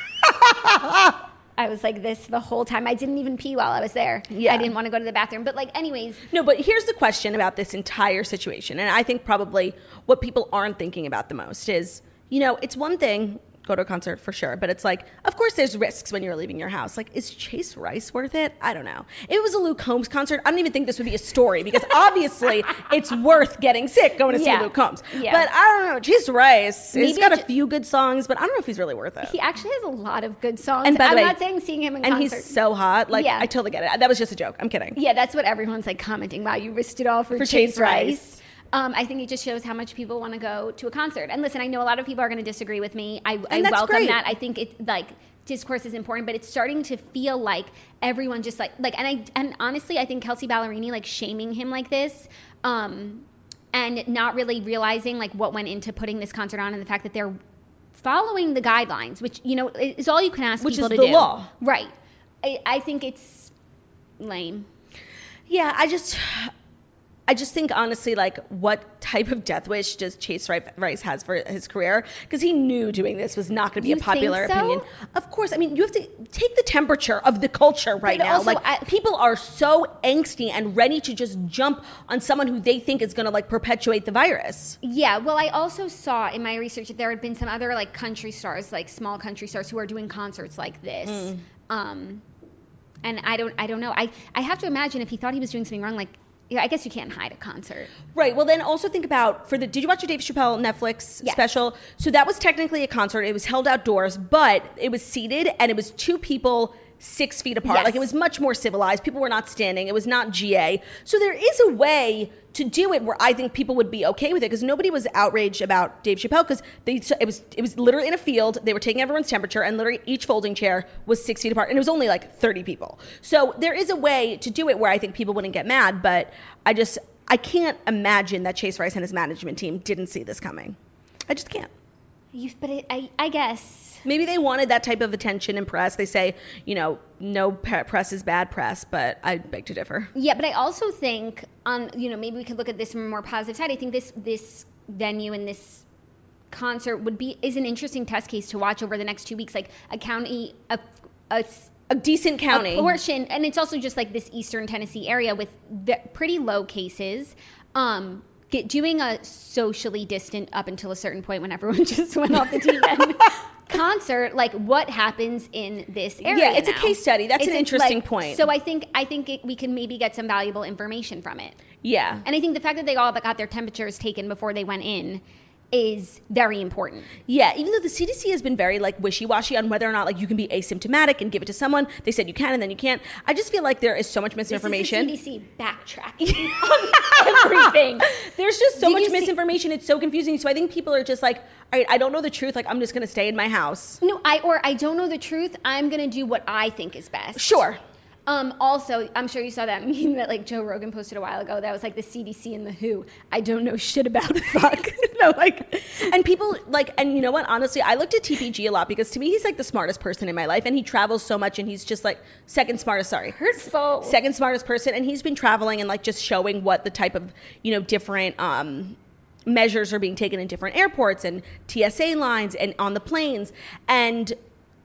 I was like this the whole time. I didn't even pee while I was there. Yeah. I didn't want to go to the bathroom. But like, anyways. No, but here's the question about this entire situation. And I think probably what people aren't thinking about the most is, you know, it's one thing, go to a concert for sure, but it's like, of course there's risks when you're leaving your house. Like, is Chase Rice worth it? I don't know. If it was a Luke Combs concert, I don't even think this would be a story, because obviously it's worth getting sick going to see Luke Combs. Yeah. But I don't know, Chase Rice, he's got a few good songs, but I don't know if he's really worth it. He actually has a lot of good songs. And by the way, I'm not saying seeing him in concert. And he's so hot. Like, I totally get it. That was just a joke. I'm kidding. Yeah, that's what everyone's like commenting. Wow, you risked it all for Chase Rice. I think it just shows how much people want to go to a concert. And listen, I know a lot of people are going to disagree with me. I welcome that. I think it's like discourse is important, but it's starting to feel like everyone just and honestly, I think Kelsey Ballerini like shaming him like this, and not really realizing like what went into putting this concert on, and the fact that they're following the guidelines, which, you know, is all you can ask people to do. Which is the law. Right. I think it's lame. Yeah, I just think, honestly, like, what type of death wish does Chase Rice has for his career? Because he knew doing this was not going to be a popular opinion. Of course. I mean, you have to take the temperature of the culture right now. Also, like, people are so angsty and ready to just jump on someone who they think is going to, like, perpetuate the virus. Yeah. Well, I also saw in my research that there had been some other, like, country stars, like small country stars who are doing concerts like this. And I don't know. I have to imagine if he thought he was doing something wrong, like, I guess you can't hide a concert. Right. Well, then also think about did you watch your Dave Chappelle Netflix special? So that was technically a concert. It was held outdoors, but it was seated and it was 2 people 6 feet apart. Yes. Like, it was much more civilized. People were not standing. It was not GA. So there is a way to do it where I think people would be okay with it, because nobody was outraged about Dave Chappelle, because it was literally in a field. They were taking everyone's temperature, and literally each folding chair was 6 feet apart, and it was only like 30 people. So there is a way to do it where I think people wouldn't get mad, but I can't imagine that Chase Rice and his management team didn't see this coming. I just can't. I guess. Maybe they wanted that type of attention and press. They say, no press is bad press, but I beg to differ. Yeah, but I also think, maybe we could look at this from a more positive side. I think this venue and this concert is an interesting test case to watch over the next 2 weeks. Like a county, a decent county. A portion, and it's also just like this Eastern Tennessee area with pretty low cases. Doing a socially distant up until a certain point when everyone just went off the deep end concert, like what happens in this area? Yeah, it's a case study. That's an interesting point. So I think we can maybe get some valuable information from it. Yeah, and I think the fact that they all got their temperatures taken before they went in is very important. Yeah, even though the CDC has been very like wishy-washy on whether or not like you can be asymptomatic and give it to someone. They said you can and then you can't. I just feel like there is so much misinformation. This is the CDC backtracking on everything. There's just so much misinformation. It's so confusing. So I think people are just like, all right, I don't know the truth. Like, I'm just going to stay in my house. No, I don't know the truth. I'm going to do what I think is best. Sure. Also, I'm sure you saw that meme that like Joe Rogan posted a while ago. That was like the CDC and the WHO. I don't know shit about it. Fuck. And people like, and you know what? Honestly, I looked at TPG a lot because to me, he's like the smartest person in my life, and he travels so much, and he's just like second smartest person, and he's been traveling and like just showing what the type of different measures are being taken in different airports and TSA lines and on the planes, and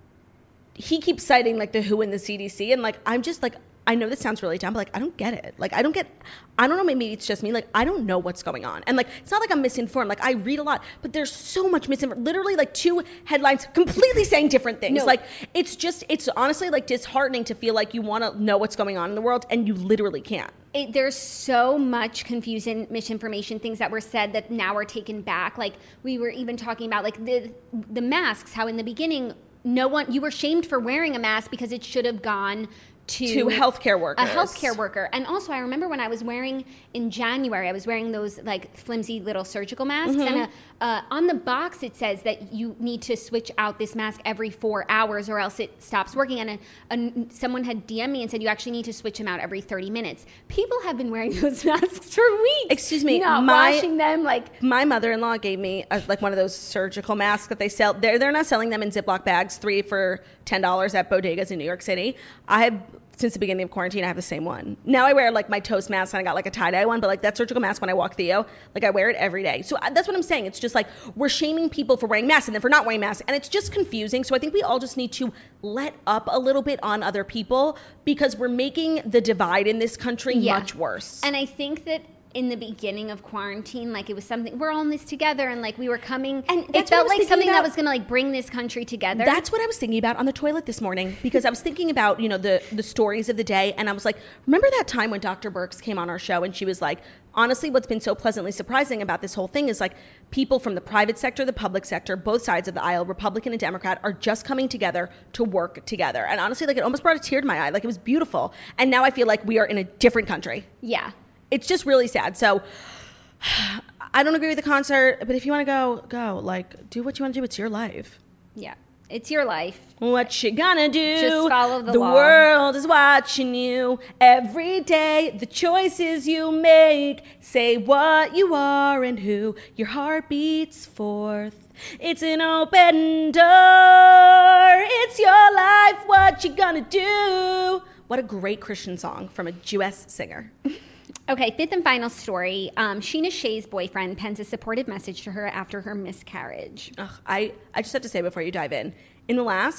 he keeps citing like the WHO and the CDC, and like I'm just like, I know this sounds really dumb, but like I don't get it. Like I don't know, maybe it's just me. Like I don't know what's going on. And like it's not like I'm misinformed. Like I read a lot, but there's so much misinformation. Literally like 2 headlines completely saying different things. No. Like it's honestly like disheartening to feel like you want to know what's going on in the world and you literally can't. There's so much confusion, misinformation, things that were said that now are taken back. Like we were even talking about like the masks, how in the beginning you were shamed for wearing a mask because it should have gone to healthcare workers. A healthcare worker. And also I remember when I was wearing in January, I was wearing those like flimsy little surgical masks, and on the box it says that you need to switch out this mask every 4 hours or else it stops working. And someone had DM'd me and said you actually need to switch them out every 30 minutes. People have been wearing those masks for weeks. Excuse me, washing them. Like my mother-in-law gave me like one of those surgical masks that they sell. They're not selling them in Ziploc bags, 3 for $10 at bodegas in New York City. Since the beginning of quarantine, I have the same one. Now I wear like my toast mask, and I got like a tie-dye one, but like that surgical mask when I walk Theo, like I wear it every day. So that's what I'm saying. It's just like we're shaming people for wearing masks and then for not wearing masks, and it's just confusing. So I think we all just need to let up a little bit on other people because we're making the divide in this country much worse. And I think that in the beginning of quarantine, like it was something, we're all in this together, and like we were coming, and it felt like something that was going to like bring this country together. That's what I was thinking about on the toilet this morning, because I was thinking about the stories of the day, and I was like, remember that time when Dr. Birx came on our show and she was like, honestly, what's been so pleasantly surprising about this whole thing is like people from the private sector, the public sector, both sides of the aisle, Republican and Democrat, are just coming together to work together. And honestly, like it almost brought a tear to my eye. Like it was beautiful. And now I feel like we are in a different country. Yeah. It's just really sad. So I don't agree with the concert, but if you want to go. Like, do what you want to do. It's your life. Yeah. It's your life. What you gonna do? Just follow the law. The world is watching you every day. The choices you make say what you are and who your heart beats forth. It's an open door. It's your life. What you gonna do? What a great Christian song from a Jewess singer. Okay, 5th and final story. Sheena Shea's boyfriend pens a supportive message to her after her miscarriage. I just have to say before you dive in the last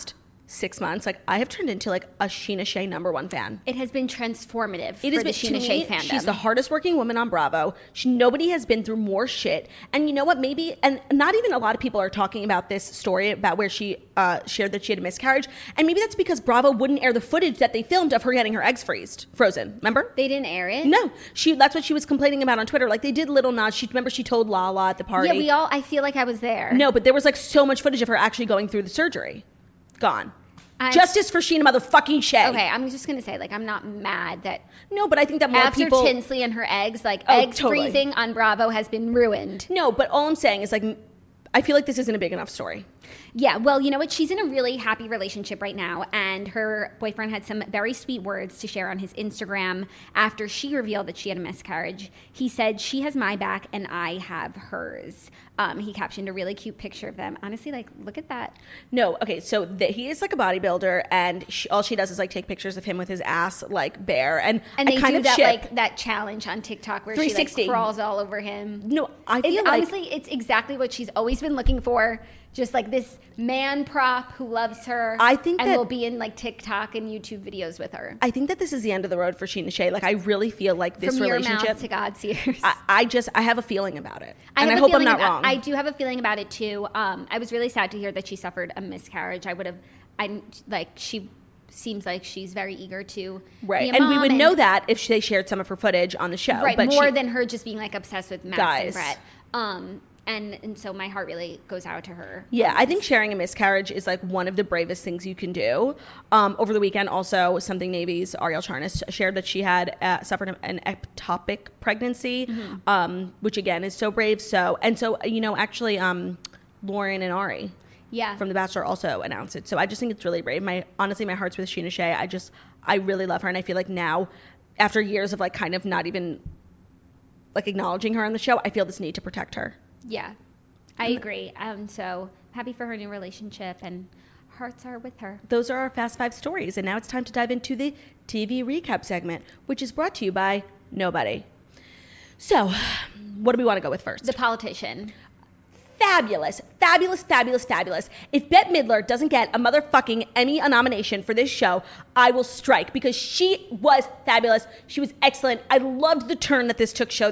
6 months, like I have turned into like a Sheena Shea #1 fan. It has been transformative It for the Sheena Shea fandom. She's the hardest working woman on Bravo. Nobody has been through more shit. And you know what? Maybe, and not even a lot of people are talking about this story about where she shared that she had a miscarriage. And maybe that's because Bravo wouldn't air the footage that they filmed of her getting her eggs frozen. Remember? They didn't air it? No. That's what she was complaining about on Twitter. Like they did little nods. Remember she told Lala at the party. Yeah, I feel like I was there. No, but there was like so much footage of her actually going through the surgery. Gone. Justice for Sheena motherfucking Shea. Okay, I'm just going to say, like, I'm not mad that... No, but I think that more after people... After Tinsley and her eggs, like, eggs freezing on Bravo has been ruined. No, but all I'm saying is, like, I feel like this isn't a big enough story. Yeah, well, you know what? She's in a really happy relationship right now, and her boyfriend had some very sweet words to share on his Instagram after she revealed that she had a miscarriage. He said, "She has my back, and I have hers." He captioned a really cute picture of them. Honestly, like, look at that. No, okay, so he is like a bodybuilder, and all she does is like take pictures of him with his ass like bare, and they kind do of that ship. Like that challenge on TikTok where she like crawls all over him. No, I feel like honestly, it's exactly what she's always been looking for. Just like this man prop who loves her. I think and will be in like TikTok and YouTube videos with her. I think that this is the end of the road for Sheena Shea. Like I really feel like this relationship. From your mouth to God's ears. I have a feeling about it, and I hope I'm not wrong. I do have a feeling about it too. I was really sad to hear that she suffered a miscarriage. She seems like she's very eager to be a and mom, we would know that if they shared some of her footage on the show, right? But more than her just being like obsessed with Max and Brett. And so my heart really goes out to her. Yeah, I think sharing a miscarriage is like one of the bravest things you can do. Over the weekend, also, Something Navy's Ariel Charnas shared that she had suffered an ectopic pregnancy, which again is so brave. Actually, Lauren and Ari from The Bachelor also announced it. So I just think it's really brave. Honestly, my heart's with Sheena Shea. I really love her, and I feel like now, after years of like kind of not even like acknowledging her on the show, I feel this need to protect her. Yeah, I agree. So happy for her new relationship, and hearts are with her. Those are our Fast Five stories, and now it's time to dive into the TV recap segment, which is brought to you by Nobody. So, what do we want to go with first? The Politician. Fabulous, fabulous, fabulous, fabulous. If Bette Midler doesn't get a motherfucking Emmy nomination for this show, I will strike, because she was fabulous. She was excellent. I loved the turn that this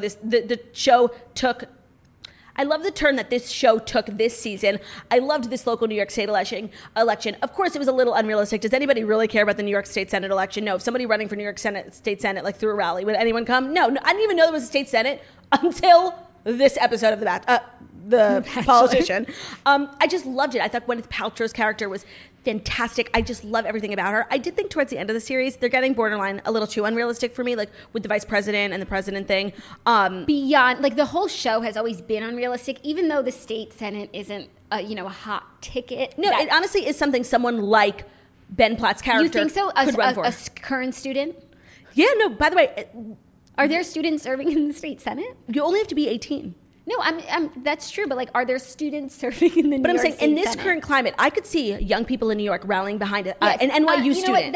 show took. I love the turn that this show took this season. I loved this local New York State election. Of course, it was a little unrealistic. Does anybody really care about the New York State Senate election? No. If somebody running for New York State Senate like threw a rally, would anyone come? No. I didn't even know there was a state Senate until this episode of The Politician. I just loved it. I thought Gwyneth Paltrow's character was fantastic. I just love everything about her. I did think towards the end of the series, they're getting borderline a little too unrealistic for me, like with the vice president and the president thing. Beyond, like the whole show has always been unrealistic, even though the state Senate isn't, a hot ticket. No, it honestly is something someone like Ben Platt's character you think so? Could run for. A current student? Yeah, no, by the way. Are there students serving in the state Senate? You only have to be 18. No, that's true, but like, are there students serving in the New York State Senate? But I'm saying, in this current climate, I could see young people in New York rallying behind an NYU student.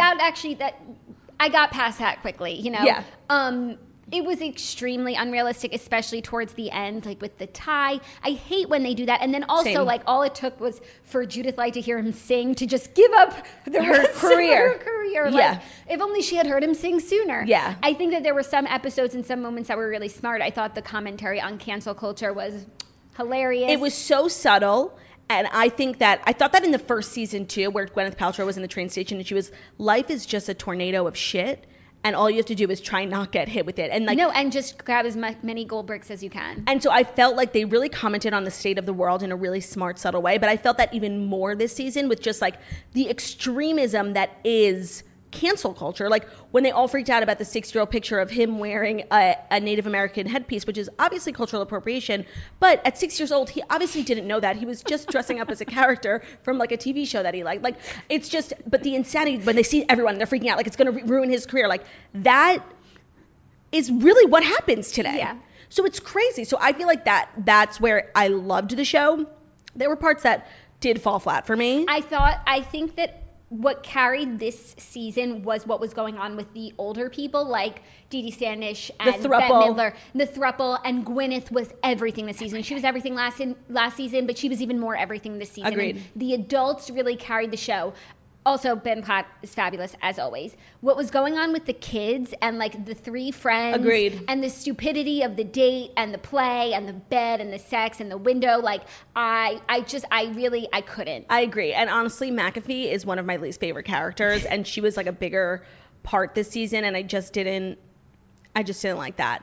I got past that quickly, Yeah. It was extremely unrealistic, especially towards the end, like with the tie. I hate when they do that. And then also, Same. like, all it took was for Judith Light to hear him sing to just give up her career. Yeah. Like, if only she had heard him sing sooner. Yeah. I think that there were some episodes and some moments that were really smart. I thought the commentary on cancel culture was hilarious. It was so subtle. And I thought that in the first season too, where Gwyneth Paltrow was in the train station and she was, life is just a tornado of shit. And all you have to do is try not get hit with it. And and just grab as many gold bricks as you can. And so I felt like they really commented on the state of the world in a really smart, subtle way. But I felt that even more this season with just like the extremism that is cancel culture. Like when they all freaked out about the 6-year-old picture of him wearing a Native American headpiece, which is obviously cultural appropriation. But at 6 years old, he obviously didn't know that. He was just dressing up as a character from like a TV show that he liked. Like it's just, but the insanity when they see everyone, they're freaking out like it's going to ruin his career. Like that is really what happens today. Yeah. So it's crazy. So I feel like that's where I loved the show. There were parts that did fall flat for me. I think that what carried this season was what was going on with the older people, like DeDe Standish and Bette Midler. The throuple, and Gwyneth was everything this season. She was everything last season, but she was even more everything this season. Agreed. And the adults really carried the show. Also, Ben Platt is fabulous, as always. What was going on with the kids and, like, the three friends. Agreed. And the stupidity of the date and the play and the bed and the sex and the window. Like, I couldn't. I agree. And honestly, McAfee is one of my least favorite characters. And she was, like, a bigger part this season. And I just didn't like that.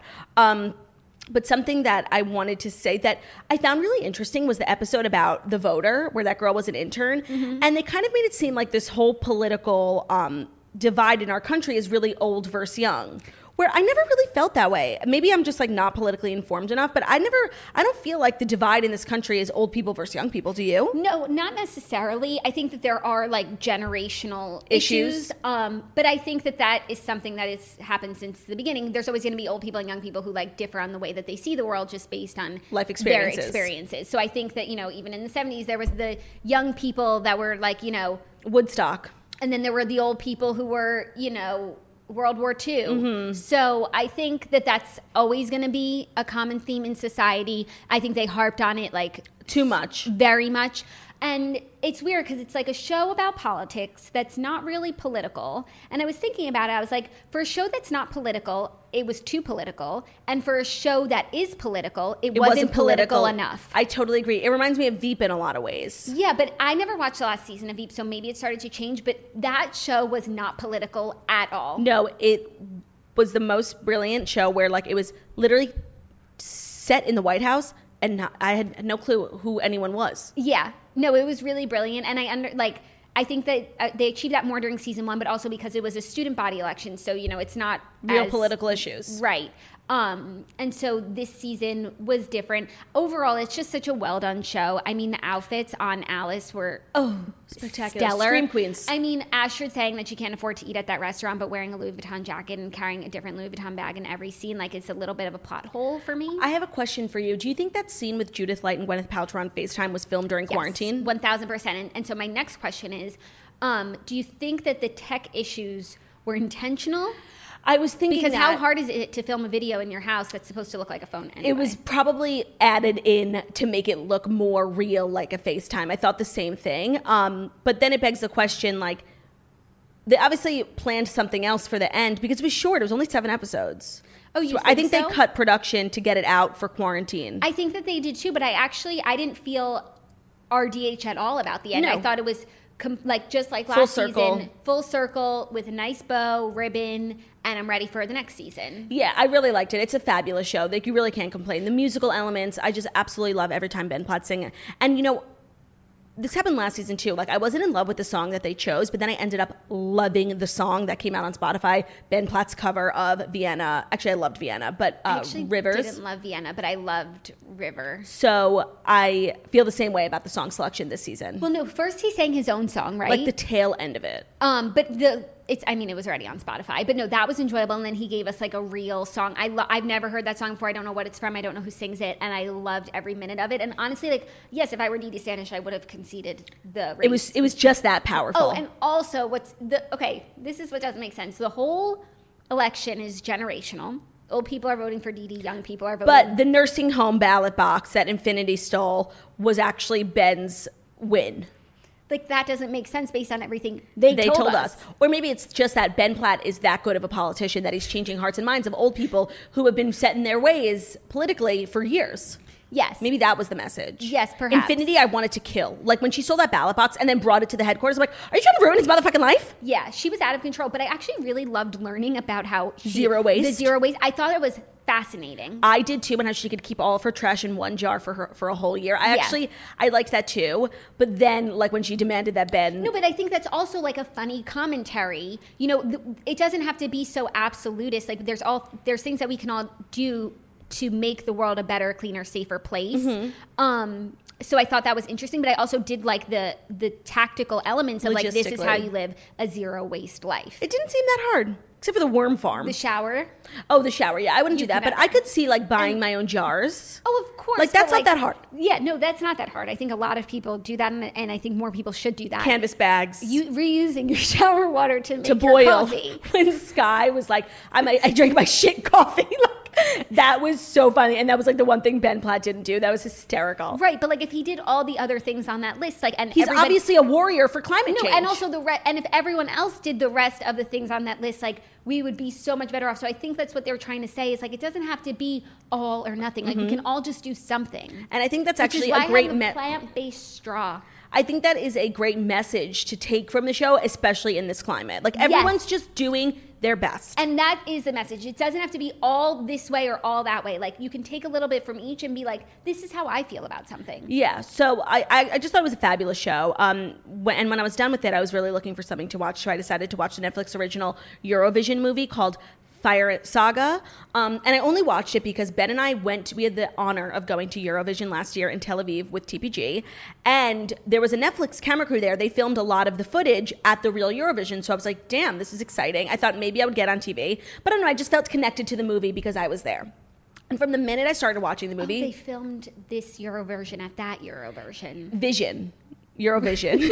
But something that I wanted to say that I found really interesting was the episode about the voter, where that girl was an intern. Mm-hmm. And they kind of made it seem like this whole political divide in our country is really old versus young, where I never really felt that way. Maybe I'm just like not politically informed enough, but I don't feel like the divide in this country is old people versus young people. Do you? No, not necessarily. I think that there are like generational issues. But I think that is something that has happened since the beginning. There's always going to be old people and young people who like differ on the way that they see the world just based on life experiences. Their experiences. So I think that, even in the 70s, there was the young people that were like, Woodstock. And then there were the old people who were, World War II. Mm-hmm. So I think that that's always going to be a common theme in society. I think they harped on it like too much. Very much. And it's weird because it's like a show about politics that's not really political. And I was thinking about it. I was like, for a show that's not political, it was too political. And for a show that is political, it wasn't political enough. I totally agree. It reminds me of Veep in a lot of ways. Yeah, but I never watched the last season of Veep, so maybe it started to change. But that show was not political at all. No, it was the most brilliant show where like it was literally set in the White House and I had no clue who anyone was. Yeah. No, it was really brilliant. And I think that they achieved that more during season 1, but also because it was a student body election. So, it's not real political issues. Right. And so this season was different. Overall, it's just such a well done show. I mean, the outfits on Alice were spectacular. Stellar. Scream queens. I mean, Astrid saying that she can't afford to eat at that restaurant, but wearing a Louis Vuitton jacket and carrying a different Louis Vuitton bag in every scene, like it's a little bit of a plot hole for me. I have a question for you. Do you think that scene with Judith Light and Gwyneth Paltrow on FaceTime was filmed during quarantine? 1,000%. And so my next question is, do you think that the tech issues were intentional? I was thinking because how hard is it to film a video in your house that's supposed to look like a phone anyway? It was probably added in to make it look more real, like a FaceTime. I thought the same thing. But then it begs the question, like, they obviously planned something else for the end because it was short. It was only 7 episodes. Oh, you think I think they cut production to get it out for quarantine. I think that they did too, but I didn't feel RDH at all about the end. No. I thought it was just like last season, full circle with a nice bow, ribbon, and I'm ready for the next season. Yeah, I really liked it. It's a fabulous show. Like, you really can't complain. The musical elements, I just absolutely love every time Ben Platt sings. And this happened last season too. Like, I wasn't in love with the song that they chose, but then I ended up loving the song that came out on Spotify, Ben Platt's cover of Vienna. Actually, I loved Vienna, but Rivers. I didn't love Vienna, but I loved River. So I feel the same way about the song selection this season. Well, no, first he sang his own song, right? Like the tail end of it. But it was already on Spotify, but no, that was enjoyable. And then he gave us like a real song. I've never heard that song before. I don't know what it's from. I don't know who sings it. And I loved every minute of it. And honestly, like, yes, if I were Dee Standish, I would have conceded the race. It was just that powerful. Oh, and also this is what doesn't make sense. The whole election is generational. Old people are voting for Dee Dee, young people are voting. But the nursing home ballot box that Infinity stole was actually Ben's win. Like, that doesn't make sense based on everything they told us. Or maybe it's just that Ben Platt is that good of a politician that he's changing hearts and minds of old people who have been set in their ways politically for years. Yes. Maybe that was the message. Yes, perhaps. Infinity, I wanted to kill. Like, when she stole that ballot box and then brought it to the headquarters, I'm like, are you trying to ruin his motherfucking life? Yeah, she was out of control. But I actually really loved learning about how zero waste. The zero waste. I thought it was fascinating. I did too, and how she could keep all of her trash in one jar for a whole year. I liked that too. But then, like, when she demanded that Ben... No, but I think that's also like a funny commentary. It doesn't have to be so absolutist. Like, there's things that we can all do to make the world a better, cleaner, safer place. Mm-hmm. So I thought that was interesting, but I also did like the tactical elements of, like, this is how you live a zero waste life. It didn't seem that hard. Except for the worm farm. The shower? Oh, the shower. Yeah, I wouldn't do that. But I could see, like, buying my own jars. Oh, of course. Like, that's not that hard. Yeah, no, that's not that hard. I think a lot of people do that, and I think more people should do that. Canvas bags. Reusing your shower water to make boil. Your coffee. When Sky was like, I drank my shit coffee. Like, That was so funny. And that was like the one thing Ben Platt didn't do. That was hysterical. Right. But like if he did all the other things on that list, like, and he's obviously a warrior for climate change. And also and if everyone else did the rest of the things on that list, like we would be so much better off. So I think that's what they were trying to say is like, it doesn't have to be all or nothing. Like we can all just do something. And I think that's actually a great plant-based straw. I think that is a great message to take from the show, especially in this climate. Like everyone's just doing their best. And that is the message. It doesn't have to be all this way or all that way. Like you can take a little bit from each and be like, this is how I feel about something. Yeah. So I just thought it was a fabulous show. When I was done with it, I was really looking for something to watch. So I decided to watch the Netflix original Eurovision movie called Fire Saga. And I only watched it because Ben and I we had the honor of going to Eurovision last year in Tel Aviv with TPG. And there was a Netflix camera crew there. They filmed a lot of the footage at the real Eurovision. So I was like, damn, this is exciting. I thought maybe I would get on TV. But I don't know, I just felt connected to the movie because I was there. And from the minute I started watching the movie... they filmed this Euroversion at that Euroversion. Eurovision.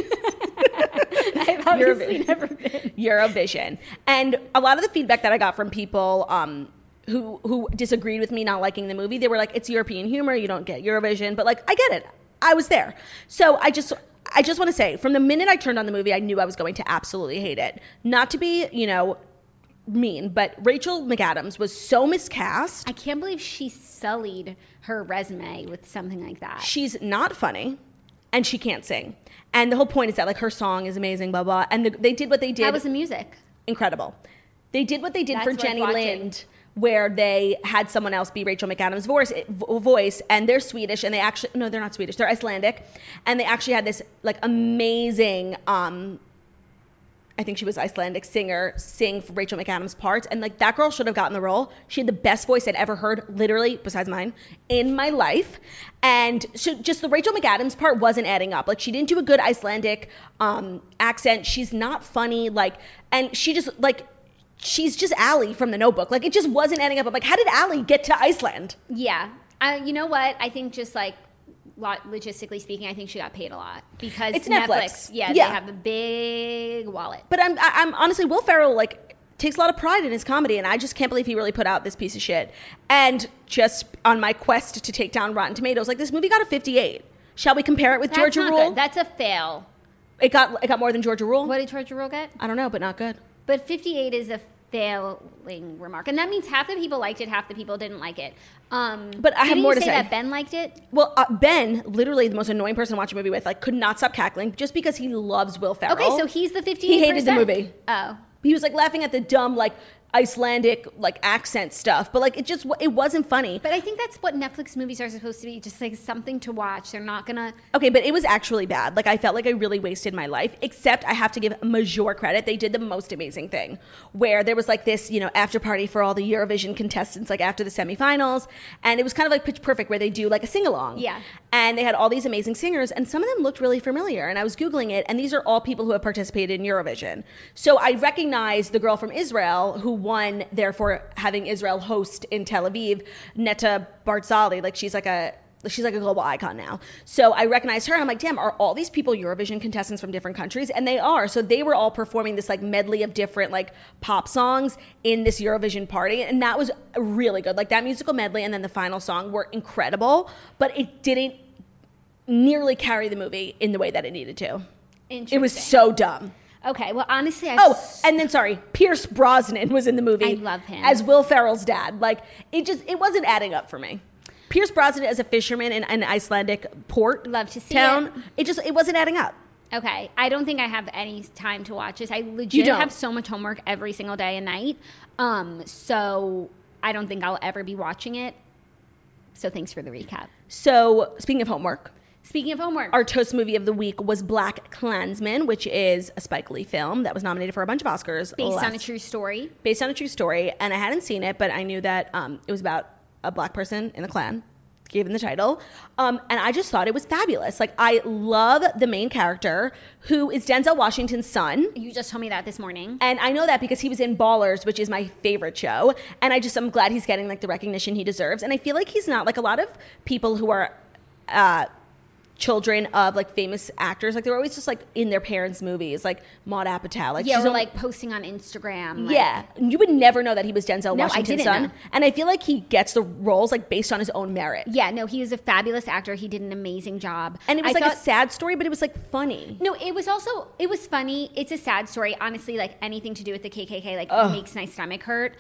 I've obviously never been. Eurovision. And a lot of the feedback that I got from people who disagreed with me not liking the movie, they were like, it's European humor, you don't get Eurovision. But like, I get it. I was there. So I just want to say, from the minute I turned on the movie, I knew I was going to absolutely hate it. Not to be, mean, but Rachel McAdams was so miscast. I can't believe she sullied her resume with something like that. She's not funny. And she can't sing. And the whole point is that like her song is amazing, blah, blah. And they did what they did. How was the music? Incredible. They did what they did for Jenny Lind, where they had someone else be Rachel McAdams' voice, and they're Swedish, and they actually, no, they're not Swedish, they're Icelandic. And they actually had this like amazing, I think she was Icelandic singer, sing for Rachel McAdams' parts. And like that girl should have gotten the role. She had the best voice I'd ever heard, literally, besides mine, in my life. And just the Rachel McAdams part wasn't adding up. Like she didn't do a good Icelandic accent. She's not funny. Like, and she just like, she's just Allie from The Notebook. Like it just wasn't adding up. I'm like, how did Allie get to Iceland? Yeah. You know what? I think just like, logistically speaking, I think she got paid a lot because it's Netflix. Yeah, they have a big wallet. But I'm honestly, Will Ferrell like takes a lot of pride in his comedy, and I just can't believe he really put out this piece of shit. And just on my quest to take down Rotten Tomatoes, like this movie got a 58. Shall we compare it with Georgia Rule? Good. That's a fail. It got more than Georgia Rule. What did Georgia Rule get? I don't know, but not good. But 58 is a failing remark, and that means half the people liked it, half the people didn't like it. But I have more to say. That Ben liked it? Well, Ben, literally the most annoying person to watch a movie with, like could not stop cackling just because he loves Will Ferrell. Okay, so he's the 58%. He hated the movie. Oh, he was like laughing at the dumb like Icelandic like accent stuff, but like it wasn't funny. But I think that's what Netflix movies are supposed to be, just like something to watch. They're not gonna... Okay, but it was actually bad. Like I felt like I really wasted my life, except I have to give Major credit. They did the most amazing thing where there was like this, after party for all the Eurovision contestants like after the semifinals, and it was kind of like Pitch Perfect where they do like a sing-along. Yeah. And they had all these amazing singers, and some of them looked really familiar, and I was Googling it, and these are all people who have participated in Eurovision. So I recognized the girl from Israel who won, therefore having Israel host in Tel Aviv, Netta Barzali. Like she's like a global icon now. So I recognized her, and I'm like, damn, are all these people Eurovision contestants from different countries? And they are. So they were all performing this like medley of different like pop songs in this Eurovision party, and that was really good. Like that musical medley and then the final song were incredible, but it didn't nearly carry the movie in the way that it needed to. Interesting. It was so dumb. Okay, well, honestly, and then sorry, Pierce Brosnan was in the movie. I love him as Will Ferrell's dad. Like it wasn't adding up for me. Pierce Brosnan as a fisherman in an Icelandic port love to see town. It wasn't adding up. Okay, I don't think I have any time to watch this. I legit have so much homework every single day and night. So I don't think I'll ever be watching it. So thanks for the recap. So speaking of homework, our Toast movie of the week was Black Klansman, which is a Spike Lee film that was nominated for a bunch of Oscars. Based on a true story. Based on a true story. And I hadn't seen it, but I knew that it was about a black person in the Klan. Gave him the title. And I just thought it was fabulous. Like, I love the main character, who is Denzel Washington's son. You just told me that this morning. And I know that because he was in Ballers, which is my favorite show. And I'm glad he's getting, like, the recognition he deserves. And I feel like he's not, like, a lot of people who are children of like famous actors. Like they're always just like in their parents' movies, like Maude Apatow. Like yeah, or like posting on Instagram. Like, yeah, you would never know that he was Denzel Washington's son. Know. And I feel like he gets the roles like based on his own merit. Yeah, no, he was a fabulous actor. He did an amazing job. And it was a sad story, but it was like funny. No, it was funny. It's a sad story. Honestly, like anything to do with the KKK like makes my stomach hurt.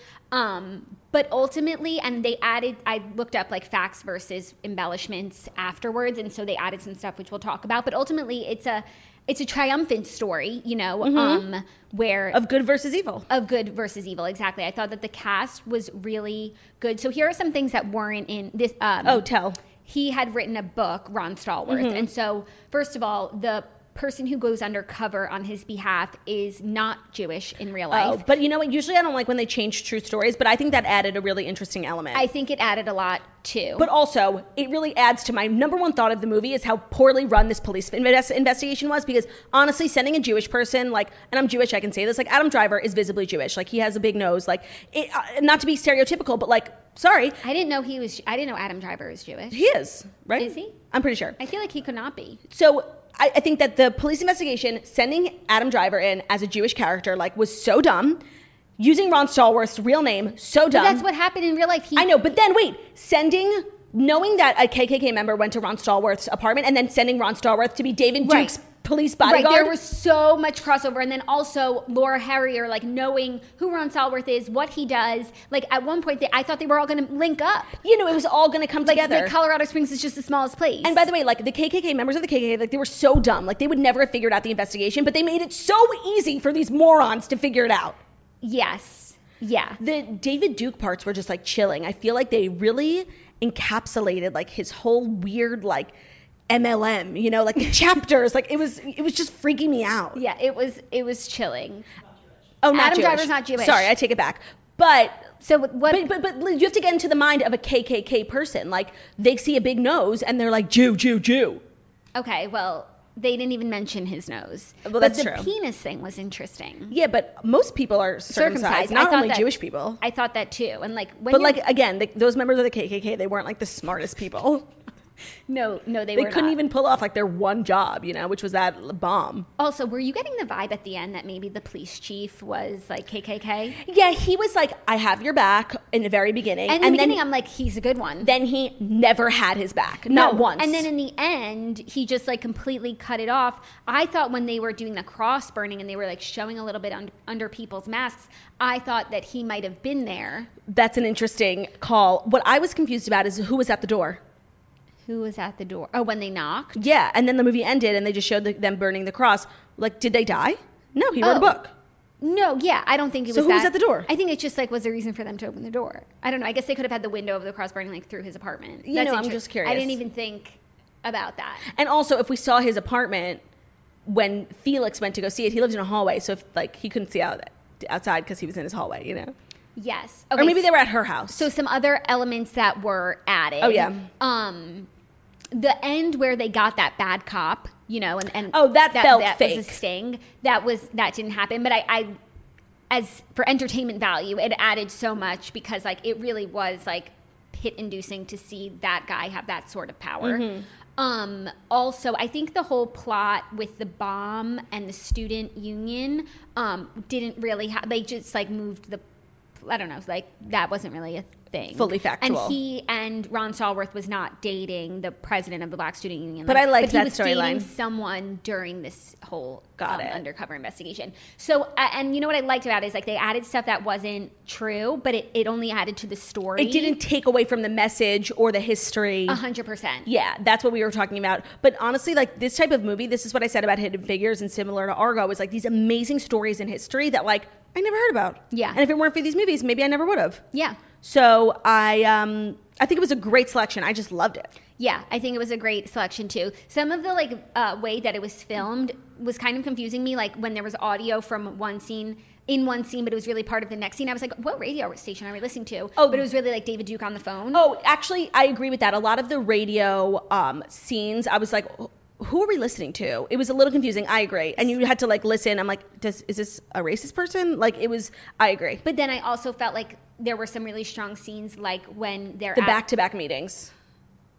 But ultimately, and I looked up like facts versus embellishments afterwards, and so they added some stuff which we'll talk about. But ultimately, it's a triumphant story, you know, where of good versus evil. Of good versus evil, exactly. I thought that the cast was really good. So here are some things that weren't in this. Tell. He had written a book, Ron Stallworth, and so first of all, the person who goes undercover on his behalf is not Jewish in real life. Oh, but you know what? Usually I don't like when they change true stories, but I think that added a really interesting element. I think it added a lot too. But also, it really adds to my number one thought of the movie is how poorly run this police investigation was, because honestly, sending a Jewish person, like, and I'm Jewish, I can say this, like Adam Driver is visibly Jewish. Like he has a big nose, like, not to be stereotypical, but like, sorry. I didn't know Adam Driver is Jewish. He is, right? Is he? I'm pretty sure. I feel like he could not be. So I think that the police investigation, sending Adam Driver in as a Jewish character, like, was so dumb. Using Ron Stallworth's real name, so dumb. But that's what happened in real life. I know, but then wait, knowing that a KKK member went to Ron Stallworth's apartment and then sending Ron Stallworth to be David Duke's police bodyguard. Right, there was so much crossover. And then also Laura Harrier, like knowing who Ron Stallworth is, what he does. Like at one point, I thought they were all going to link up. You know, it was all going to come together. Like Colorado Springs is just the smallest place. And by the way, like the KKK, members of the KKK, like they were so dumb. Like they would never have figured out the investigation, but they made it so easy for these morons to figure it out. Yes. Yeah. The David Duke parts were just like chilling. I feel like they really encapsulated like his whole weird like MLM, you know, like the chapters. Like it was just freaking me out. Yeah, it was chilling. Oh, not Adam Jewish. Driver's not Jewish. Sorry, I take it back. But so what? But you have to get into the mind of a KKK person. Like they see a big nose and they're like Jew. Okay, well, they didn't even mention his nose. Well, that's true. But the penis thing was interesting. Yeah, but most people are circumcised, not only Jewish people. I thought that too. And like, again, those members of the KKK, they weren't like the smartest people. No, they couldn't not. Even pull off like their one job, you know, which was that bomb. Also, were you getting the vibe at the end that maybe the police chief was like KKK? Yeah, he was like, I have your back in the very beginning. And in the beginning, I'm like, he's a good one. Then he never had his back, not once. And then in the end, he just like completely cut it off. I thought when they were doing the cross burning and they were like showing a little bit under people's masks, I thought that he might have been there. That's an interesting call. What I was confused about is who was at the door. Who was at the door? Oh, when they knocked? Yeah, and then the movie ended and they just showed them burning the cross. Like, did they die? No, he wrote a book. No, yeah, I don't think it was that. So who was at the door? I think it just like was a reason for them to open the door. I don't know. I guess they could have had the window of the cross burning like through his apartment. I'm just curious. I didn't even think about that. And also, if we saw his apartment when Felix went to go see it, he lived in a hallway, so if like he couldn't see outside because he was in his hallway, you know. Yes. Okay, or maybe they were at her house. So some other elements that were added. Oh yeah. The end where they got that bad cop, you know, and that felt that fake. Was a sting. That didn't happen. But I, as for entertainment value, it added so much because like it really was like pit inducing to see that guy have that sort of power. Mm-hmm. Also, I think the whole plot with the bomb and the student union didn't really they just like moved I don't know, like that wasn't really a thing. Fully factual. And he and Ron Stallworth was not dating the president of the Black Student Union. But I liked that storyline. But he was dating someone during this whole undercover investigation. So, and you know what I liked about it is like they added stuff that wasn't true, but it only added to the story. It didn't take away from the message or the history. 100%. Yeah, that's what we were talking about. But honestly, like this type of movie, this is what I said about Hidden Figures and similar to Argo, is like these amazing stories in history that like I never heard about. Yeah. And if it weren't for these movies, maybe I never would have. Yeah. So I think it was a great selection. I just loved it. Yeah, I think it was a great selection too. Some of the like way that it was filmed was kind of confusing me. Like when there was audio from one scene, but it was really part of the next scene. I was like, what radio station are we listening to? Oh, but it was really like David Duke on the phone. Oh, actually, I agree with that. A lot of the radio scenes, I was like, who are we listening to? It was a little confusing. I agree. And you had to like listen. I'm like, is this a racist person? Like it was, I agree. But then I also felt like there were some really strong scenes like when they're back-to-back meetings.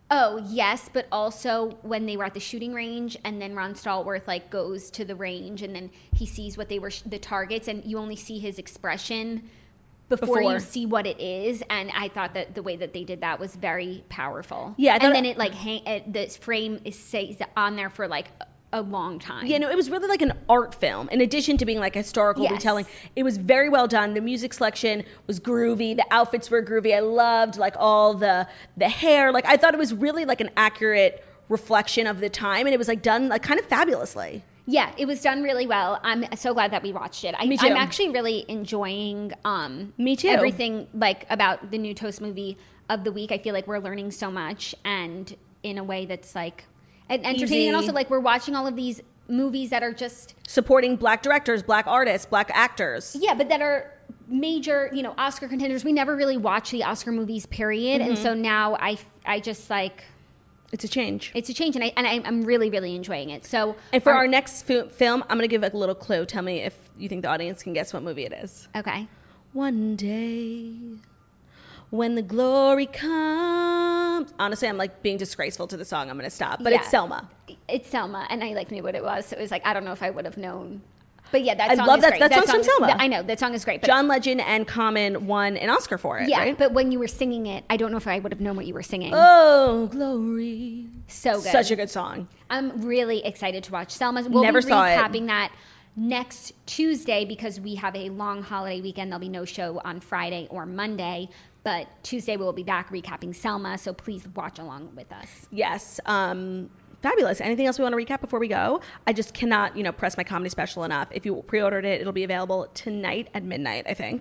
Oh, yes, but also when they were at the shooting range and then Ron Stallworth like goes to the range and then he sees what they were the targets and you only see his expression before you see what it is, and I thought that the way that they did that was very powerful. Yeah, and then it like this frame stays on there for like a long time. Yeah, no, it was really like an art film. In addition to being like a historical retelling, it was very well done. The music selection was groovy. The outfits were groovy. I loved like all the hair. Like I thought it was really like an accurate reflection of the time, and it was like done like kind of fabulously. Yeah, it was done really well. I'm so glad that we watched it. Me too. I'm actually really enjoying Me too. everything like about the new Toast movie of the week. I feel like we're learning so much, and in a way that's like entertaining. Easy. And also like we're watching all of these movies that are just supporting Black directors, Black artists, Black actors. Yeah, but that are major, Oscar contenders. We never really watch the Oscar movies, period. And so now I just like... It's a change. It's a change, and I'm really, really enjoying it. So, and for our next film, I'm going to give a little clue. Tell me if you think the audience can guess what movie it is. Okay. One day, when the glory comes. Honestly, I'm like being disgraceful to the song. I'm going to stop. But it's Selma. It's Selma, and I like knew what it was. So it was like I don't know if I would have known. But yeah, that song I love is that. great. That song's from Selma. I know that song is great. But John Legend and Common won an Oscar for it. Yeah, right? but when you were singing it, I don't know if I would have known what you were singing. Oh, glory! So good, such a good song. I'm really excited to watch Selma. We'll Never be saw it. recapping that next Tuesday because we have a long holiday weekend. There'll be no show on Friday or Monday, but Tuesday we'll be back recapping Selma. So please watch along with us. Yes. Fabulous. Anything else we want to recap before we go? I just cannot, press my comedy special enough. If you pre-ordered it, it'll be available tonight at midnight, I think.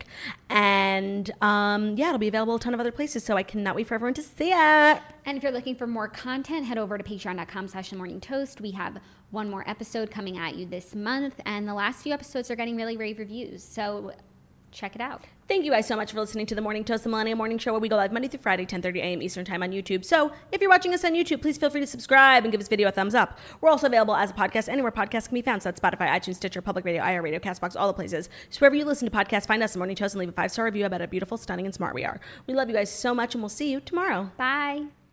And it'll be available a ton of other places. So I cannot wait for everyone to see it. And if you're looking for more content, head over to patreon.com/themorningtoast. We have one more episode coming at you this month. And the last few episodes are getting really rave reviews. So check it out. Thank you guys so much for listening to The Morning Toast, the Millennial Morning Show, where we go live Monday through Friday, 10:30 a.m. Eastern Time on YouTube. So if you're watching us on YouTube, please feel free to subscribe and give this video a thumbs up. We're also available as a podcast anywhere podcasts can be found. So that's Spotify, iTunes, Stitcher, Public Radio, iHeartRadio, CastBox, all the places. So wherever you listen to podcasts, find us The Morning Toast and leave a 5-star review about how beautiful, stunning, and smart we are. We love you guys so much, and we'll see you tomorrow. Bye.